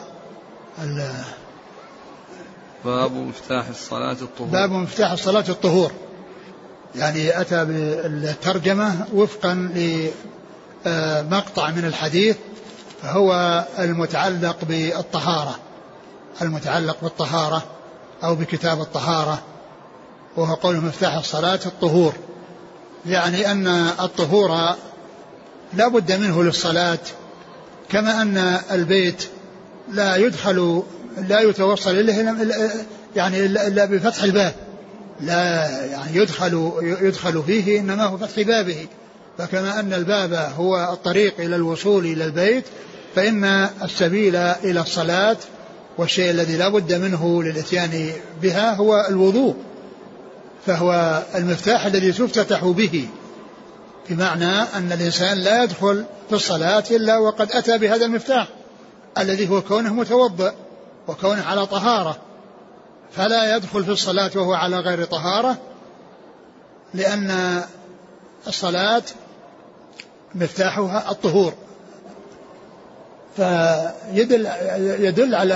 باب مفتاح الصلاة الطهور. باب مفتاح الصلاة الطهور، يعني أتى بالترجمة وفقا لمقطع من الحديث، فهو المتعلق بالطهارة، المتعلق بالطهارة أو بكتاب الطهارة، وهو قول مفتاح الصلاة الطهور، يعني أن الطهور لا بد منه للصلاة، كما أن البيت لا يتوصل إليه يعني إلا بفتح الباب، لا يعني يدخل فيه إنما هو فتح بابه، فكما أن الباب هو الطريق إلى الوصول إلى البيت، فإن السبيل إلى الصلاة والشيء الذي لا بد منه للإتيان بها هو الوضوء، فهو المفتاح الذي تفتتح به، بمعنى أن الإنسان لا يدخل في الصلاة إلا وقد أتى بهذا المفتاح الذي هو كونه متوضئ وكونه على طهارة، فلا يدخل في الصلاة وهو على غير طهارة، لأن الصلاة مفتاحها الطهور. فيدل على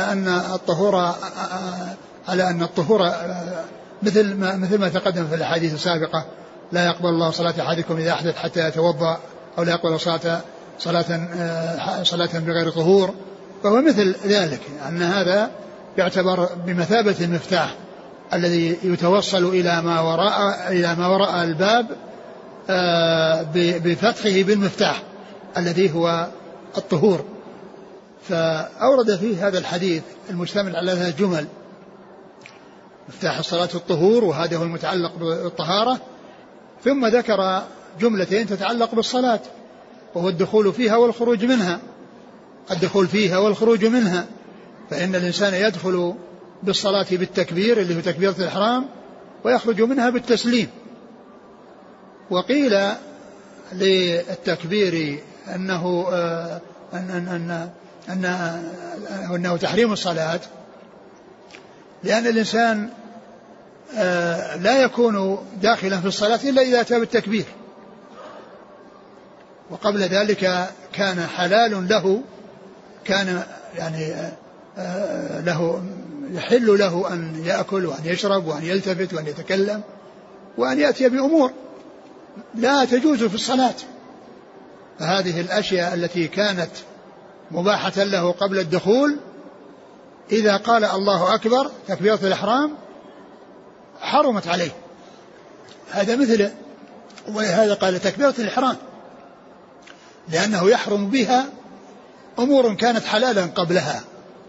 أن الطهور مثل ما تقدم في الأحاديث السابقة: لا يقبل الله صلاة أحدكم إذا أحدث حتى يتوضأ، أو لا يقبل صلاة بغير طهور، فهو مثل ذلك، أن هذا يعتبر بمثابة المفتاح الذي يتوصل إلى ما وراء الباب بفتحه بالمفتاح الذي هو الطهور. فأورد فيه هذا الحديث المشتمل على هذه الجمل: مفتاح الصلاة الطهور، وهذا هو المتعلق بالطهارة، ثم ذكر جملتين تتعلق بالصلاة، وهو الدخول فيها والخروج منها. الدخول فيها والخروج منها، فإن الإنسان يدخل بالصلاة بالتكبير اللي هو تكبيرة الإحرام، ويخرج منها بالتسليم. وقيل للتكبير أنه تحريم الصلاة، لأن الإنسان لا يكون داخلا في الصلاة إلا إذا أتى بالتكبير، وقبل ذلك كان حلال له، كان يعني يحل له أن يأكل وأن يشرب وأن يلتفت وأن يتكلم وأن يأتي بأمور لا تجوز في الصلاة. فهذه الأشياء التي كانت مباحة له قبل الدخول، إذا قال الله أكبر تكبيرة الإحرام حرمت عليه. هذا مثل، ولهذا قال تكبيرة الإحرام، لأنه يحرم بها أمور كانت حلالا قبلها،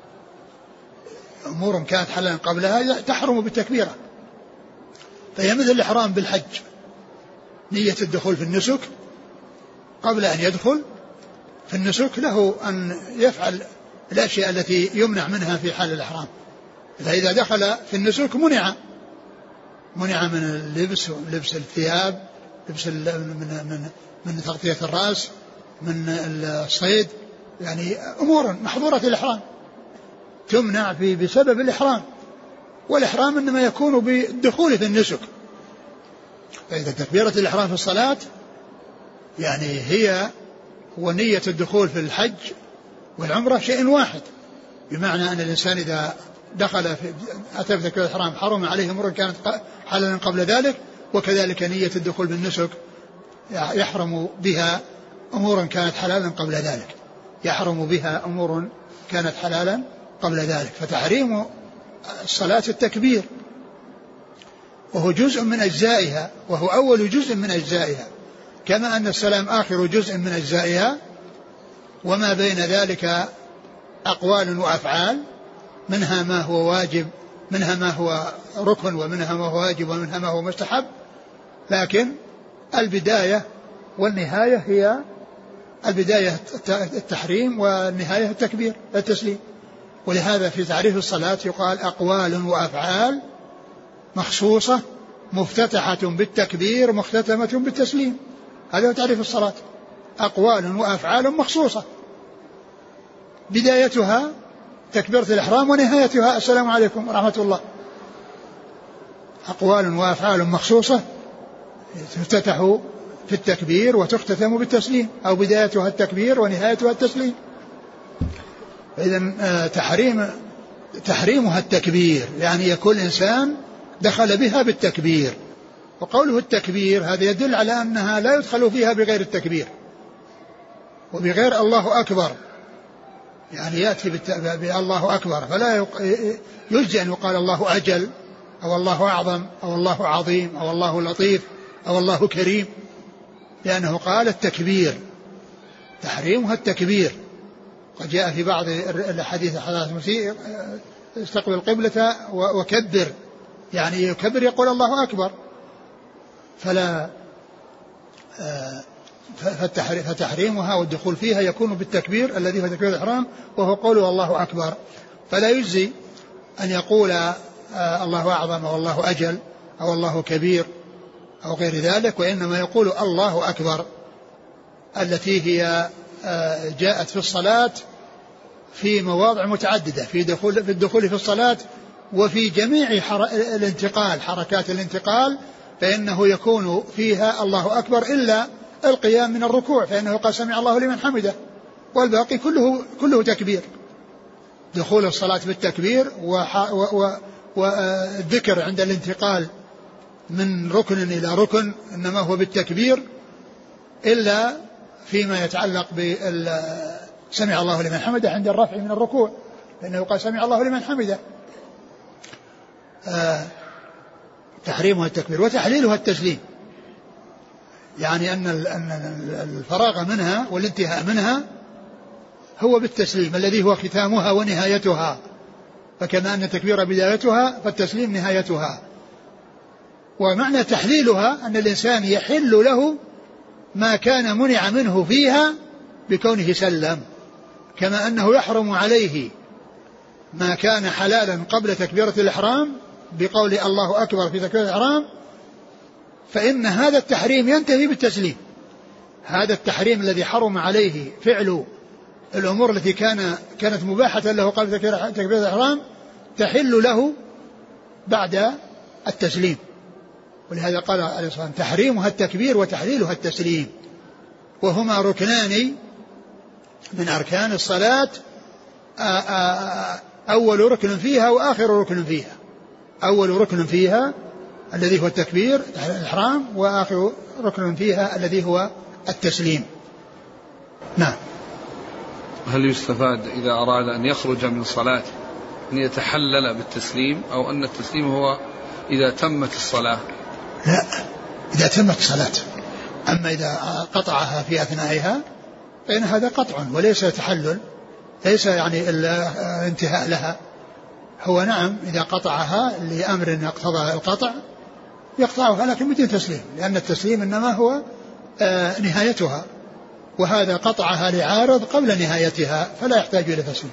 أمور كانت حلالا قبلها تحرم بالتكبيرة. فهي مثل الإحرام بالحج، نية الدخول في النسك، قبل أن يدخل في النسك له أن يفعل الأشياء التي يمنع منها في حال الإحرام. فإذا دخل في النسك منع من اللبس، لبس الثياب، لبس من تغطية الرأس، من الصيد، يعني أمور محظورة الإحرام تمنع بسبب الإحرام، والإحرام إنما يكون بالدخول في النسك. فإذا تكبيرة الإحرام في الصلاة يعني هو نية الدخول في الحج والعمرة شيء واحد، بمعنى أن الإنسان إذا دخل أتى بتكبيرة الإحرام حرم عليه أمور كانت حلالا قبل ذلك، وكذلك نية الدخول بالنسك يحرم بها أمور كانت حلالا قبل ذلك، يحرم بها أمور كانت حلالا قبل ذلك. فتحريم الصلاة التكبير، وهو جزء من أجزائها، وهو أول جزء من أجزائها، كما أن السلام آخر جزء من أجزائها، وما بين ذلك أقوال وأفعال، منها ما هو واجب، منها ما هو ركن، ومنها ما هو واجب، ومنها ما هو مستحب، لكن البداية والنهاية هي البداية التحريم والنهاية التكبير التسليم. ولهذا في تعريف الصلاة يقال أقوال وأفعال مخصوصة مفتتحة بالتكبير مختتمة بالتسليم. هذا هو تعريف الصلاة، أقوال وأفعال مخصوصة بدايتها تكبيرة الإحرام ونهايتها السلام عليكم ورحمة الله. أقوال وأفعال مخصوصة تفتتح في التكبير وتختتم بالتسليم، أو بدايتها التكبير ونهايتها التسليم. إذن تحريمها التكبير، يعني يكون الإنسان دخل بها بالتكبير. وقوله التكبير هذا يدل على أنها لا يدخل فيها بغير التكبير وبغير الله أكبر، يعني يأتي بالله أكبر، فلا يجزي أن يقال الله أجل أو الله أعظم أو الله عظيم أو الله لطيف أو الله كريم، لأنه قال التكبير، تحريمها التكبير. قد جاء في بعض الحديث حديث المسيء استقبل القبلة وكبر، يعني يكبر يقول الله أكبر. فتحريمها والدخول فيها يكون بالتكبير الذي هو تكبير الإحرام، وهو قوله الله أكبر. فلا يجزي أن يقول الله أعظم أو الله أجل أو الله كبير أو غير ذلك، وإنما يقول الله أكبر التي هي جاءت في الصلاة في مواضع متعددة، في الدخول في الصلاة وفي جميع الانتقال، حركات الانتقال، فإنه يكون فيها الله أكبر إلا القيام من الركوع، فإنه قال سمع الله لمن حمده، والباقي كله تكبير. دخول الصلاة بالتكبير والذكر عند الانتقال من ركن إلى ركن إنما هو بالتكبير، إلا فيما يتعلق سمع الله لمن حمده عند الرفع من الركوع، لأنه قال سمع الله لمن حمده. تحريمها التكبير وتحليلها التسليم، يعني أن الفراغ منها والانتهاء منها هو بالتسليم الذي هو ختامها ونهايتها، فكما أن التكبير بدايتها فالتسليم نهايتها. ومعنى تحليلها أن الإنسان يحل له ما كان منع منه فيها بكونه سلم، كما أنه يحرم عليه ما كان حلالا قبل تكبيرة الإحرام بقول الله أكبر في تكبيرة الإحرام، فإن هذا التحريم ينتهي بالتسليم. هذا التحريم الذي حرم عليه فعل الأمور التي كانت مباحة له قبل تكبيرة الإحرام تحل له بعد التسليم. ولهذا قال عليه الصلاة والسلام تحريمها التكبير وتحليلها التسليم، وهما ركنان من أركان الصلاة، أول ركن فيها وآخر ركن فيها. أول ركن فيها الذي هو التكبير الإحرام، وآخر ركن فيها الذي هو التسليم. نعم. هل يستفاد إذا أراد أن يخرج من الصلاة أن يتحلل بالتسليم، أو أن التسليم هو إذا تمت الصلاة؟ لا، إذا تمت الصلاة. أما إذا قطعها في أثنائها فإن هذا قطع وليس تحلل، ليس يعني الانتهاء لها. هو نعم إذا قطعها لأمر يقتضى القطع يقطعها، لكن بدون تسليم، لأن التسليم إنما هو نهايتها، وهذا قطعها لعارض قبل نهايتها فلا يحتاج إلى تسليم.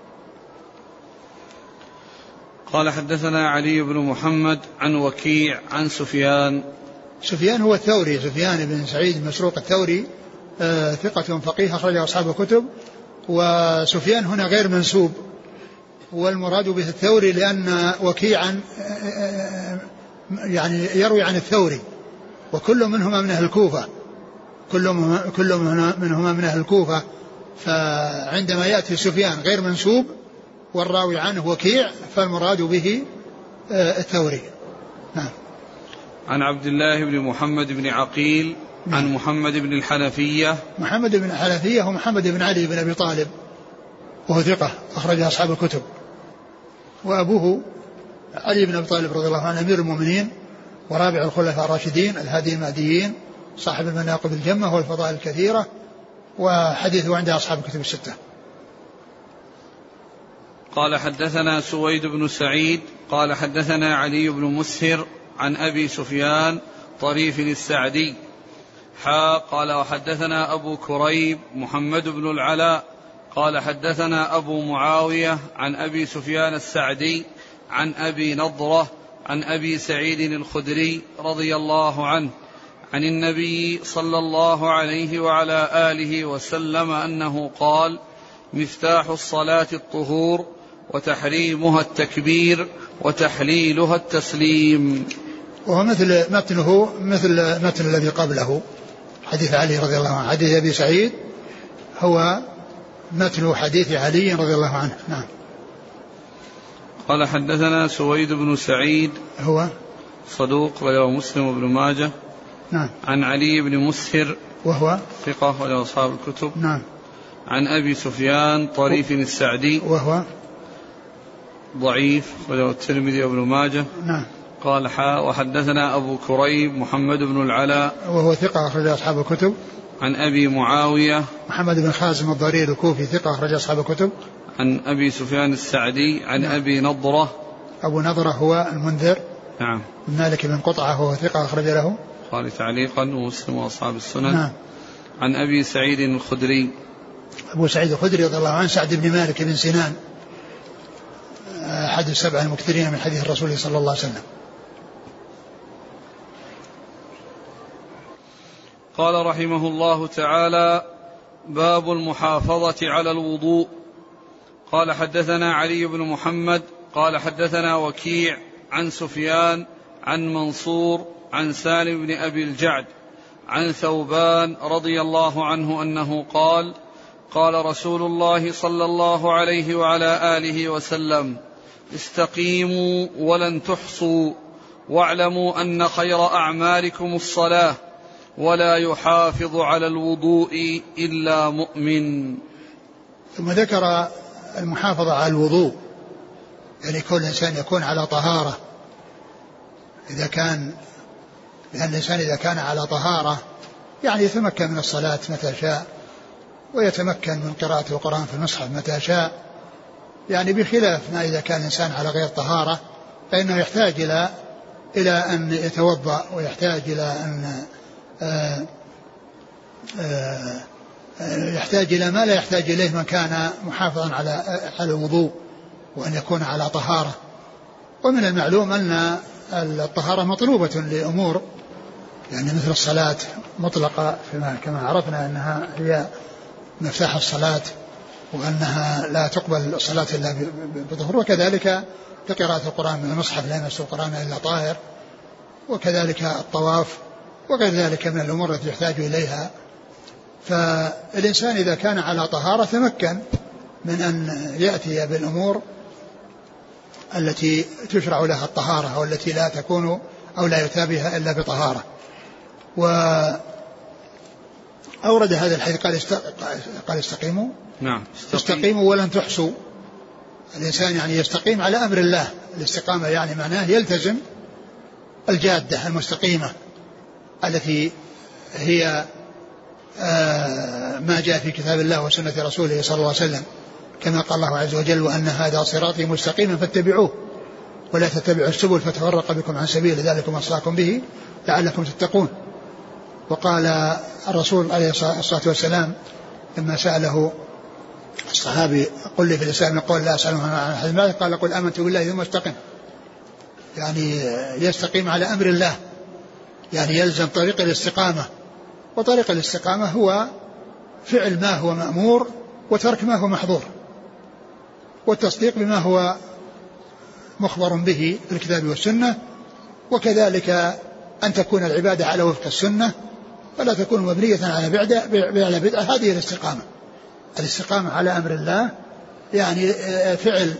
قال حدثنا علي بن محمد عن وكيع عن سفيان. سفيان هو الثوري، سفيان بن سعيد المسروق الثوري، ثقة فقيه أخرجه أصحاب الكتب. وسفيان هنا غير منسوب، والمراد به الثوري لأن وكيعا يعني يروي عن الثوري، وكل منهما من أهل الكوفة، كل منهما من أهل الكوفة. فعندما يأتي سفيان غير منسوب والراوي عنه وكيع فالمراد به الثوري. نعم. عن عبد الله بن محمد بن عقيل عن محمد بن الحنفية. محمد بن الحنفية هو محمد بن علي بن أبي طالب، وهو ثقة أخرج أصحاب الكتب. وأبوه علي بن أبي طالب رضي الله عنه أمير المؤمنين ورابع الخلفاء الراشدين الهادي المهديين صاحب المناقب الجمة والفضائل الكثيرة، وحديثه عند أصحاب الكتب الستة. قال حدثنا سويد بن سعيد قال حدثنا علي بن مسهر عن أبي سفيان طريف السعدي قال وحدثنا أبو كريب محمد بن العلاء قال حدثنا أبو معاوية عن أبي سفيان السعدي عن أبي نضرة عن أبي سعيد الخدري رضي الله عنه عن النبي صلى الله عليه وعلى آله وسلم أنه قال: مفتاح الصلاة الطهور وتحريمها التكبير وتحليلها التسليم. وهو متنه مثل متن الذي قبله، حديث علي رضي الله عنه. حديث أبي سعيد هو متن حديث علي رضي الله عنه. نعم. قال حدثنا سويد بن سعيد هو صدوق وله مسلم وابن ماجه. نعم. عن علي بن مسهر وهو ثقة وله أصحاب الكتب. نعم. عن أبي سفيان طريف السعدي وهو ضعيف وله الترمذي وابن ماجه. نعم. قال وحدثنا أبو كريب محمد بن العلاء وهو ثقة أخرج أصحاب الكتب. عن أبي معاوية محمد بن خازم الضرير الكوفي ثقة أخرج أصحاب الكتب. عن أبي سفيان السعدي عن أبي نضرة. أبو نضرة هو المنذر. نعم. مالك بن قطعة هو ثقة أخرج له قال تعليقا ومسلم وأصحاب السنن. نعم. عن أبي سعيد الخدري. أبو سعيد الخدري رضي الله عنه سعد بن مالك بن سنان أحد السبع المكثرين من حديث الرسول صلى الله عليه وسلم. قال رحمه الله تعالى: باب المحافظة على الوضوء. قال حدثنا علي بن محمد قال حدثنا وكيع عن سفيان عن منصور عن سالم بن أبي الجعد عن ثوبان رضي الله عنه أنه قال: قال رسول الله صلى الله عليه وعلى آله وسلم: استقيموا ولن تحصوا، واعلموا أن خير أعمالكم الصلاة، ولا يحافظ على الوضوء إلا مؤمن. ثم ذكر المحافظة على الوضوء، يعني كل إنسان يكون على طهارة. لأن الإنسان إذا كان على طهارة يعني يتمكن من الصلاة متى شاء، ويتمكن من قراءة القرآن في المصحف متى شاء، يعني بخلاف ما إذا كان الإنسان على غير طهارة، فإنه يحتاج إلى أن يتوضأ، ويحتاج إلى أن يحتاج إلى ما لا يحتاج إليه من كان محافظا على الوضوء، وأن يكون على طهارة. ومن المعلوم أن الطهارة مطلوبة لأمور، يعني مثل الصلاة مطلقة كما عرفنا أنها هي مفتاح الصلاة، وأنها لا تقبل الصلاة إلا بطهور، وكذلك قراءة القرآن من المصحف لا يمس القرآن إلا طاهر، وكذلك الطواف، وغير ذلك من الأمور التي يحتاج إليها. فالإنسان إذا كان على طهارة تمكن من أن يأتي بالأمور التي تشرع لها الطهارة، أو التي لا تكون أو لا يتابعها إلا بطهارة. وأورد هذا الحديث قال استقيموا. نعم. استقيموا ولن تحصوا. الإنسان يعني يستقيم على أمر الله. الاستقامة يعني معناه يلتزم الجادة المستقيمة التي هي ما جاء في كتاب الله وسنة رسوله صلى الله عليه وسلم، كما قال الله عز وجل: وأن هذا صراطي مستقيما فاتبعوه ولا تتبعوا السبل فتفرق بكم عن سبيل ذلكم وصاكم به لعلكم تتقون. وقال الرسول عليه الصلاة والسلام لما سأله الصحابي: قل لي في الإسلام قول لا أسألهم عن أحد ماذا؟ قال: قل آمنت بالله ثم استقم. يعني يستقيم على أمر الله، يعني يلزم طريق الاستقامة. وطريق الاستقامة هو فعل ما هو مأمور وترك ما هو محظور، والتصديق بما هو مخبر به في الكتاب والسنة، وكذلك أن تكون العبادة على وفق السنة ولا تكون مبنية على بدعة. هذه الاستقامة. الاستقامة على أمر الله يعني فعل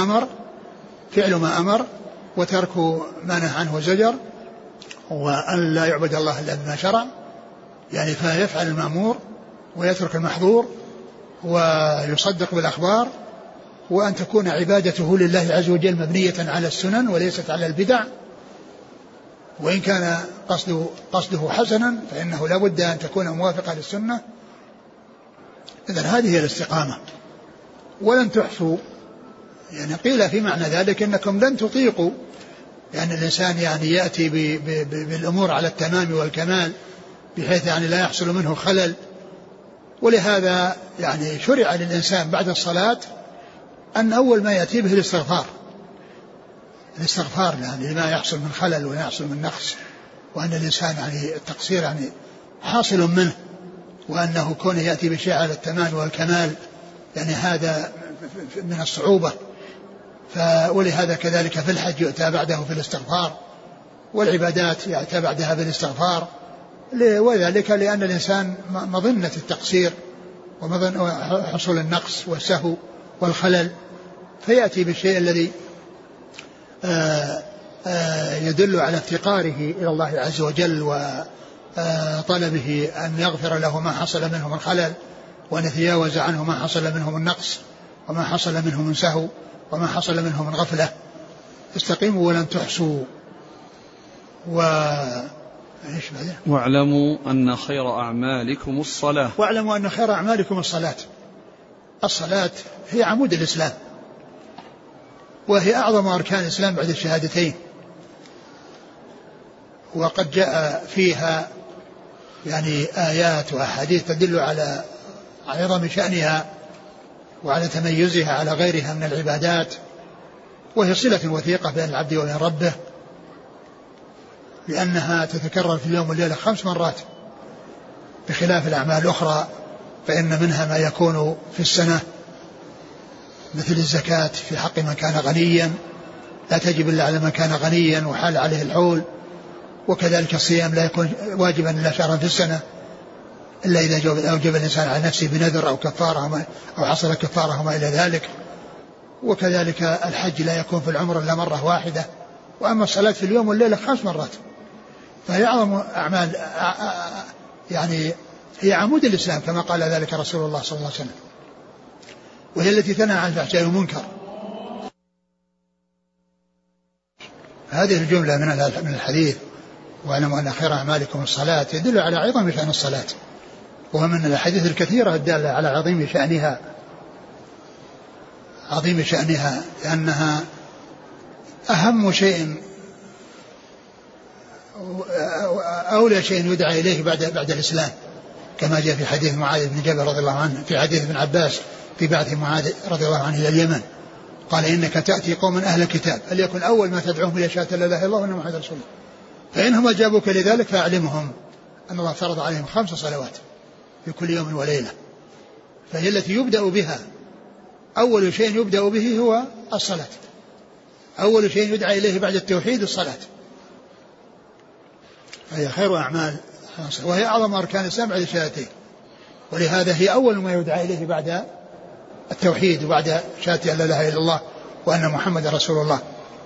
ما أمر وترك ما نهى عنه وزجر، وأن لا يعبد الله إلا بما شرع، يعني فيفعل المأمور ويترك المحظور ويصدق بالأخبار، وأن تكون عبادته لله عز وجل مبنية على السنن وليست على البدع، وإن كان قصده حسنا فإنه لا بد أن تكون موافقة للسنة. إذن هذه الاستقامة. ولن تحصوا، يعني قيل في معنى ذلك إنكم لن تطيقوا، يعني الإنسان يعني يأتي بالأمور على التمام والكمال بحيث يعني لا يحصل منه خلل ولهذا يعني شرع للإنسان بعد الصلاة أن أول ما يأتي به الاستغفار يعني لما يحصل من خلل ويحصل من نقص، وأن الإنسان يعني التقصير يعني حاصل منه، وأنه كونه يأتي بشيء على التمام والكمال يعني هذا من الصعوبة. ولهذا كذلك في الحج يؤتى بعده في الاستغفار، والعبادات يأتى بعدها بالاستغفار، وذلك لأن الإنسان مظنة التقصير ومظنة حصول النقص والسهو والخلل، فيأتي بالشيء الذي يدل على افتقاره إلى الله عز وجل وطلبه أن يغفر له ما حصل منه من خلل، وأن يتجاوز عنه ما حصل منه من نقص وما حصل منه من سهو وما حصل منه من غفلة. استقيموا ولن تحصوا. واعلموا أن خير أعمالكم الصلاة. واعلموا أن خير أعمالكم الصلاة. الصلاة هي عمود الإسلام، وهي أعظم أركان الإسلام بعد الشهادتين، وقد جاء فيها يعني آيات وأحاديث تدل على عظم شأنها وعلى تميزها على غيرها من العبادات، وهي صلة وثيقة بين العبد وبين ربه، لأنها تتكرر في اليوم والليلة 5 مرات، بخلاف الأعمال الأخرى فإن منها ما يكون في السنة مثل الزكاة في حق من كان غنيا لا تجب إلا على من كان غنيا وحال عليه الحول، وكذلك الصيام لا يكون واجبا إلا شهرا في السنة إلا إذا أوجب الإنسان على نفسه بنذر أو كفارة أو حصل كفارة وما إلى ذلك، وكذلك الحج لا يكون في العمر إلا مرة واحدة، وأما الصلاة في اليوم والليلة 5 مرات، فهي أعظم أعمال يعني هي عمود الإسلام كما قال ذلك رسول الله صلى الله عليه وسلم، وهي التي تنهى عن الفحشاء والمنكر. هذه الجملة من الحديث واعلموا أن خير أعمالكم الصلاة يدل على عظم شأن الصلاة، وهو من الحديث الكثيرة الدالة على عظيم شأنها لأنها أهم شيء أولى شيء يدعى إليه بعد الإسلام، كما جاء في حديث معاذ بن جبل رضي الله عنه، في حديث ابن عباس في بعث معاذ رضي الله عنه إلى اليمن، قال إنك تأتي قوم أهل الكتاب فليكن أول ما تدعوهم إلى شهادة لا إله إلا الله وأن محمدا رسول الله، فإنهم أجابوك لذلك فأعلمهم أن الله فرض عليهم 5 صلوات في كل يوم وليلة، فهي التي يبدأ بها، أول شيء يبدأ به هو الصلاة، أول شيء يدعى إليه بعد التوحيد الصلاة، فهي خير أعمال وهي أعظم أركان الإسلام بعد الشهادتين، ولهذا هي أول ما يدعى إليه بعد التوحيد وبعد شهادة لا إله إلا الله وأن محمد رسول الله.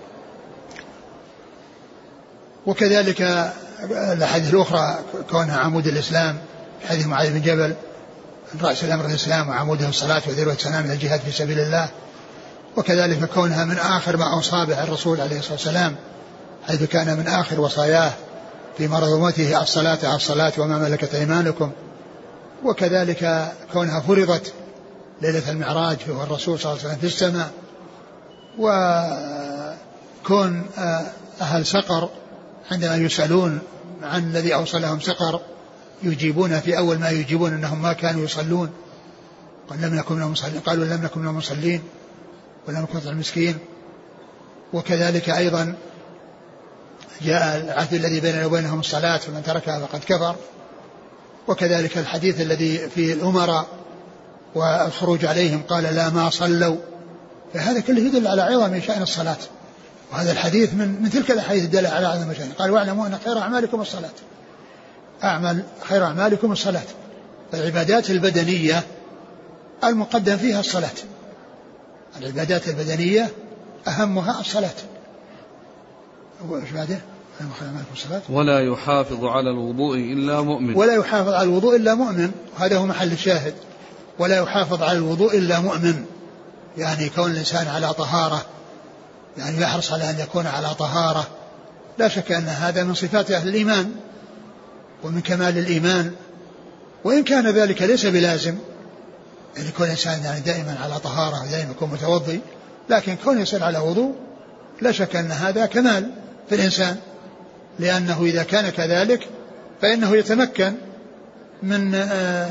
وكذلك الأحاديث الأخرى كونها عمود الإسلام، حديث معاذ بن جبل رأس الأمر الإسلام وعموده الصلاة وذروة سنام من الجهاد في سبيل الله، وكذلك كونها من آخر ما أوصى به الرسول عليه الصلاة والسلام، حيث كان من آخر وصاياه في مرض موته الصلاة وما ملكت أيمانكم، وكذلك كونها فرضت ليلة المعراج وهو الرسول صلى الله عليه وسلم في السماء، وكون أهل سقر عندما يسألون عن الذي أوصلهم سقر يجيبون في أول ما يجيبون أنهم ما كانوا يصلون، قالوا لم نكن من المصلين ولم نكن نطعم المسكين. وكذلك أيضا جاء العهد الذي بيننا وبينهم الصلاة فمن تركها فقد كفر، وكذلك الحديث الذي في الأمراء والخروج عليهم قال لا ما صلوا، فهذا كله يدل على عظم شأن الصلاة، وهذا الحديث من تلك الأحاديث الدالة على عظم شأنه. قال واعلموا أن خير أعمالكم الصلاة، خير أعمالكم الصلاة، العبادات البدنية المقدم فيها الصلاة، العبادات البدنية أهمها الصلاة. ولا يحافظ على الوضوء إلا مؤمن، ولا يحافظ على الوضوء إلا مؤمن، هذا هو محل الشاهد، ولا يحافظ على الوضوء إلا مؤمن، يعني كون الإنسان على طهارة، يعني يحرص على أن يكون على طهارة، لا شك أن هذا من صفات أهل الإيمان ومن كمال الإيمان، وإن كان ذلك ليس بلازم، يعني يكون الإنسان يعني دائما على طهارة ودائما يكون متوضي، لكن كون يصير على وضوء لا شك أن هذا كمال في الإنسان، لأنه إذا كان كذلك فإنه يتمكن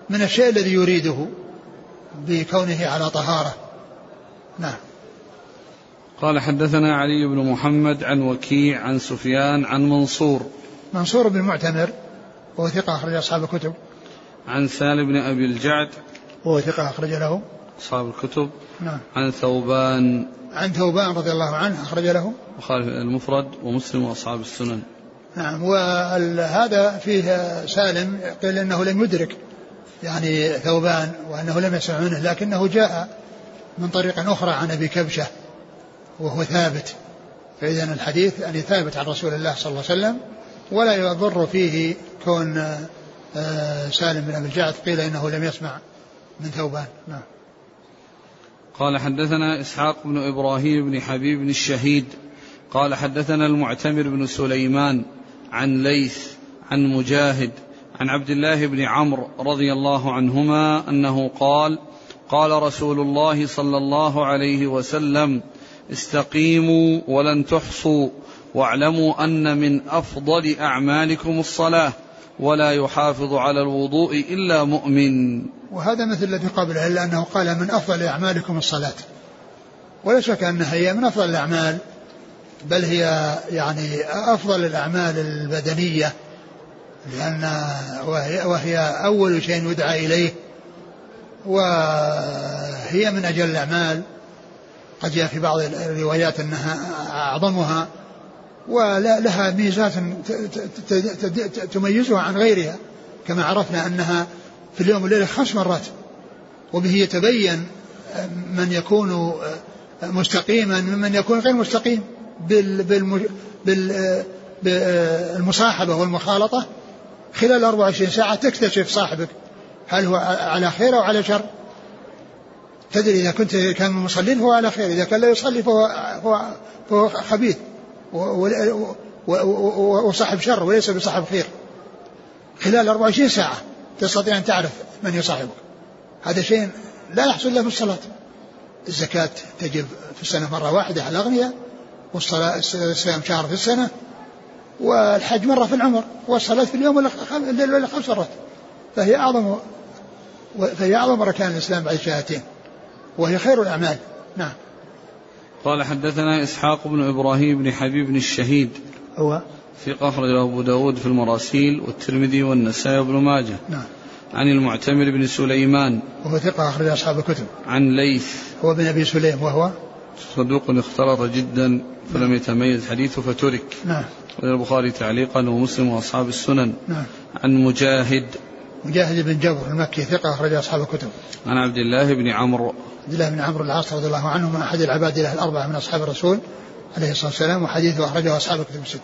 من الشيء الذي يريده بكونه على طهارة. نعم. قال حدثنا علي بن محمد عن وكيع عن سفيان عن منصور بن المعتمر وهو ثقة أخرج أصحاب الكتب. عن سالم بن أبي الجعد وهو ثقة أخرج له أصحاب الكتب. نعم. عن ثوبان رضي الله عنه أخرج له البخاري المفرد ومسلم وأصحاب السنن. نعم. وهذا فيه سالم قيل أنه لم يدرك يعني ثوبان وأنه لم يسمع منه، لكنه جاء من طريق أخرى عن أبي كبشة وهو ثابت، فإذن الحديث يعني ثابت عن رسول الله صلى الله عليه وسلم، ولا يضر فيه كون سالم بن أبي الجعد قيل إنه لم يسمع من ثوبان. نعم. قال حدثنا إسحاق بن إبراهيم بن حبيب بن الشهيد قال حدثنا المعتمر بن سليمان عن ليث عن مجاهد عن عبد الله بن عمرو رضي الله عنهما أنه قال قال رسول الله صلى الله عليه وسلم استقيموا ولن تحصوا واعلموا أن من أفضل أعمالكم الصلاة ولا يحافظ على الوضوء إلا مؤمن. وهذا مثل الذي قبله، إلا أنه قال من أفضل أعمالكم الصلاة، ولا شك أنها هي من أفضل الأعمال، بل هي يعني أفضل الأعمال البدنية، وهي أول شيء يدعى إليه، وهي من أجل الأعمال. قد جاء في بعض الروايات أنها أعظمها ولها ميزات تميزها عن غيرها، كما عرفنا أنها في اليوم والليلة 5 مرات، وبه يتبين من يكون مستقيما ممن يكون غير مستقيم بالمصاحبة والمخالطة. خلال 24 ساعة تكتشف صاحبك هل هو على خير أو على شر، تدري إذا كان مصلين فهو على خير، إذا كان لا يصلي فهو خبيث وصاحب شر وليس بصاحب خير. خلال 24 ساعة تستطيع أن تعرف من يصاحبك. هذا شيء لا يحصل له في الصلاة. الزكاة تجب في السنة مرة واحدة على الأغنياء، والصيام شهر في السنة، والحج مرة في العمر، والصلاة في اليوم والليلة 5 مرات، فهي أعظم أركان الإسلام بعد الشهادتين، وهي خير الأعمال. نعم. قال حدثنا إسحاق بن إبراهيم بن حبيب بن الشهيد هو ثقة أخرجه أبو داود في المراسيل والترمذي والنسائي وابن ماجه. نعم. عن المعتمر بن سليمان وهو ثقة أخرج أصحاب الكتب. عن ليث هو بن أبي سليم وهو صدوق اختلط جدا فلم يتميز حديثه فترك. نعم. البخاري تعليقا ومسلم وأصحاب السنن. نعم. عن مجاهد بن جبر المكي ثقة أخرج أصحاب الكتب. عن عبد الله بن عمرو العاص رضي الله عنه من أحد العباد له 4 من أصحاب الرسول عليه الصلاة والسلام، وحديثه أخرجه أصحاب الكتب 6.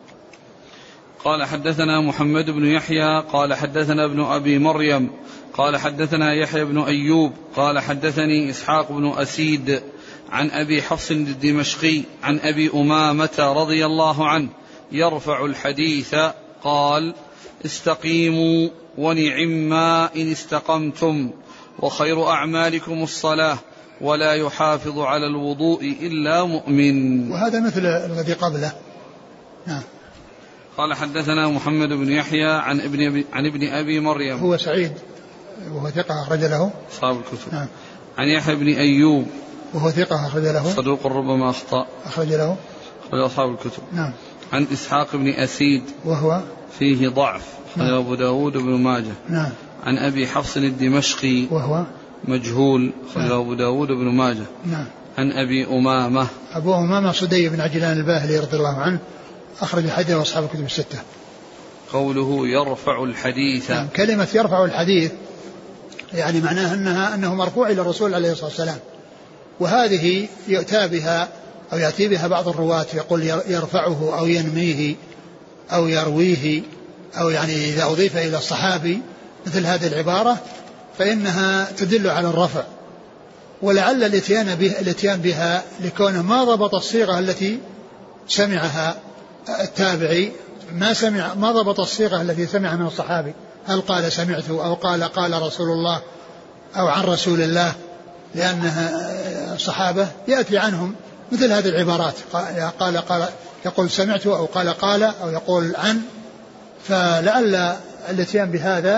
قال حدثنا محمد بن يحيى قال حدثنا ابن أبي مريم قال حدثنا يحيى بن أيوب قال حدثني إسحاق بن أسيد عن أبي حفص الدمشقي عن أبي أمامة رضي الله عنه يرفع الحديث قال استقيموا ونعما إن استقمتم وخير أعمالكم الصلاة ولا يحافظ على الوضوء إلا مؤمن. وهذا مثل الذي قبله. نعم. قال حدثنا محمد بن يحيى عن ابن أبي مريم هو سعيد وهو ثقة أخرج له أصحاب الكتب. نعم. عن يحيى بن أيوب وهو ثقة أخرج له صدوق ربما أخطأ أخرج له أصحاب الكتب. نعم. عن إسحاق بن أسيد وهو فيه ضعف أخرج أبو داود بن ماجه. نعم. عن أبي حفص الدمشقي وهو مجهول أخرج أبو داود بن ماجه. نعم. عن أبي أمامة أبو أمامة صدي بن عجلان الباهلي رضي الله عنه أخرج حديثه أصحاب الكتب 6. قوله يرفع الحديث. نعم. كلمة يرفع الحديث يعني معناها أنه مرفوع إلى الرسول عليه الصلاة والسلام، وهذه يؤتى بها أو يأتي بها بعض الرواة يقول يرفعه أو ينميه أو يرويه، أو يعني إذا أضيف إلى الصحابي مثل هذه العبارة فإنها تدل على الرفع، ولعل الاتيان بها لكونه ما ضبط الصيغة التي سمعها التابعي، ما ضبط الصيغة التي سمعها من الصحابي، هل قال سمعت أو قال رسول الله أو عن رسول الله، لأنها الصحابة يأتي عنهم مثل هذه العبارات، قال يقول سمعت أو قال أو يقول عن، فلعل الاتيان بهذا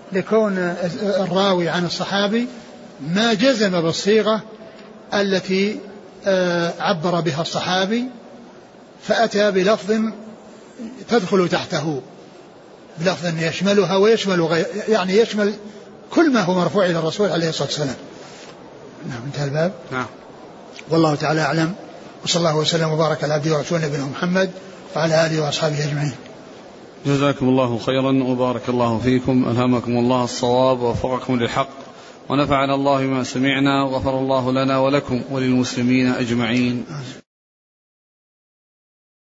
لكون الراوي عن الصحابي ما جزم بالصيغة التي عبر بها الصحابي، فأتى بلفظ تدخل تحته، بلفظ يشملها ويشمل يعني يشمل كل ما هو مرفوع إلى الرسول عليه الصلاة والسلام. نعم، انتهى الباب. نعم. والله تعالى أعلم، وصلى الله وسلم وبارك على عبده ورسوله نبينا محمد وعلى آله وأصحابه أجمعين. جزاكم الله خيرا وبارك الله فيكم، ألهمكم الله الصواب ووفقكم للحق، ونفعنا الله بما سمعنا، وغفر الله لنا ولكم وللمسلمين أجمعين.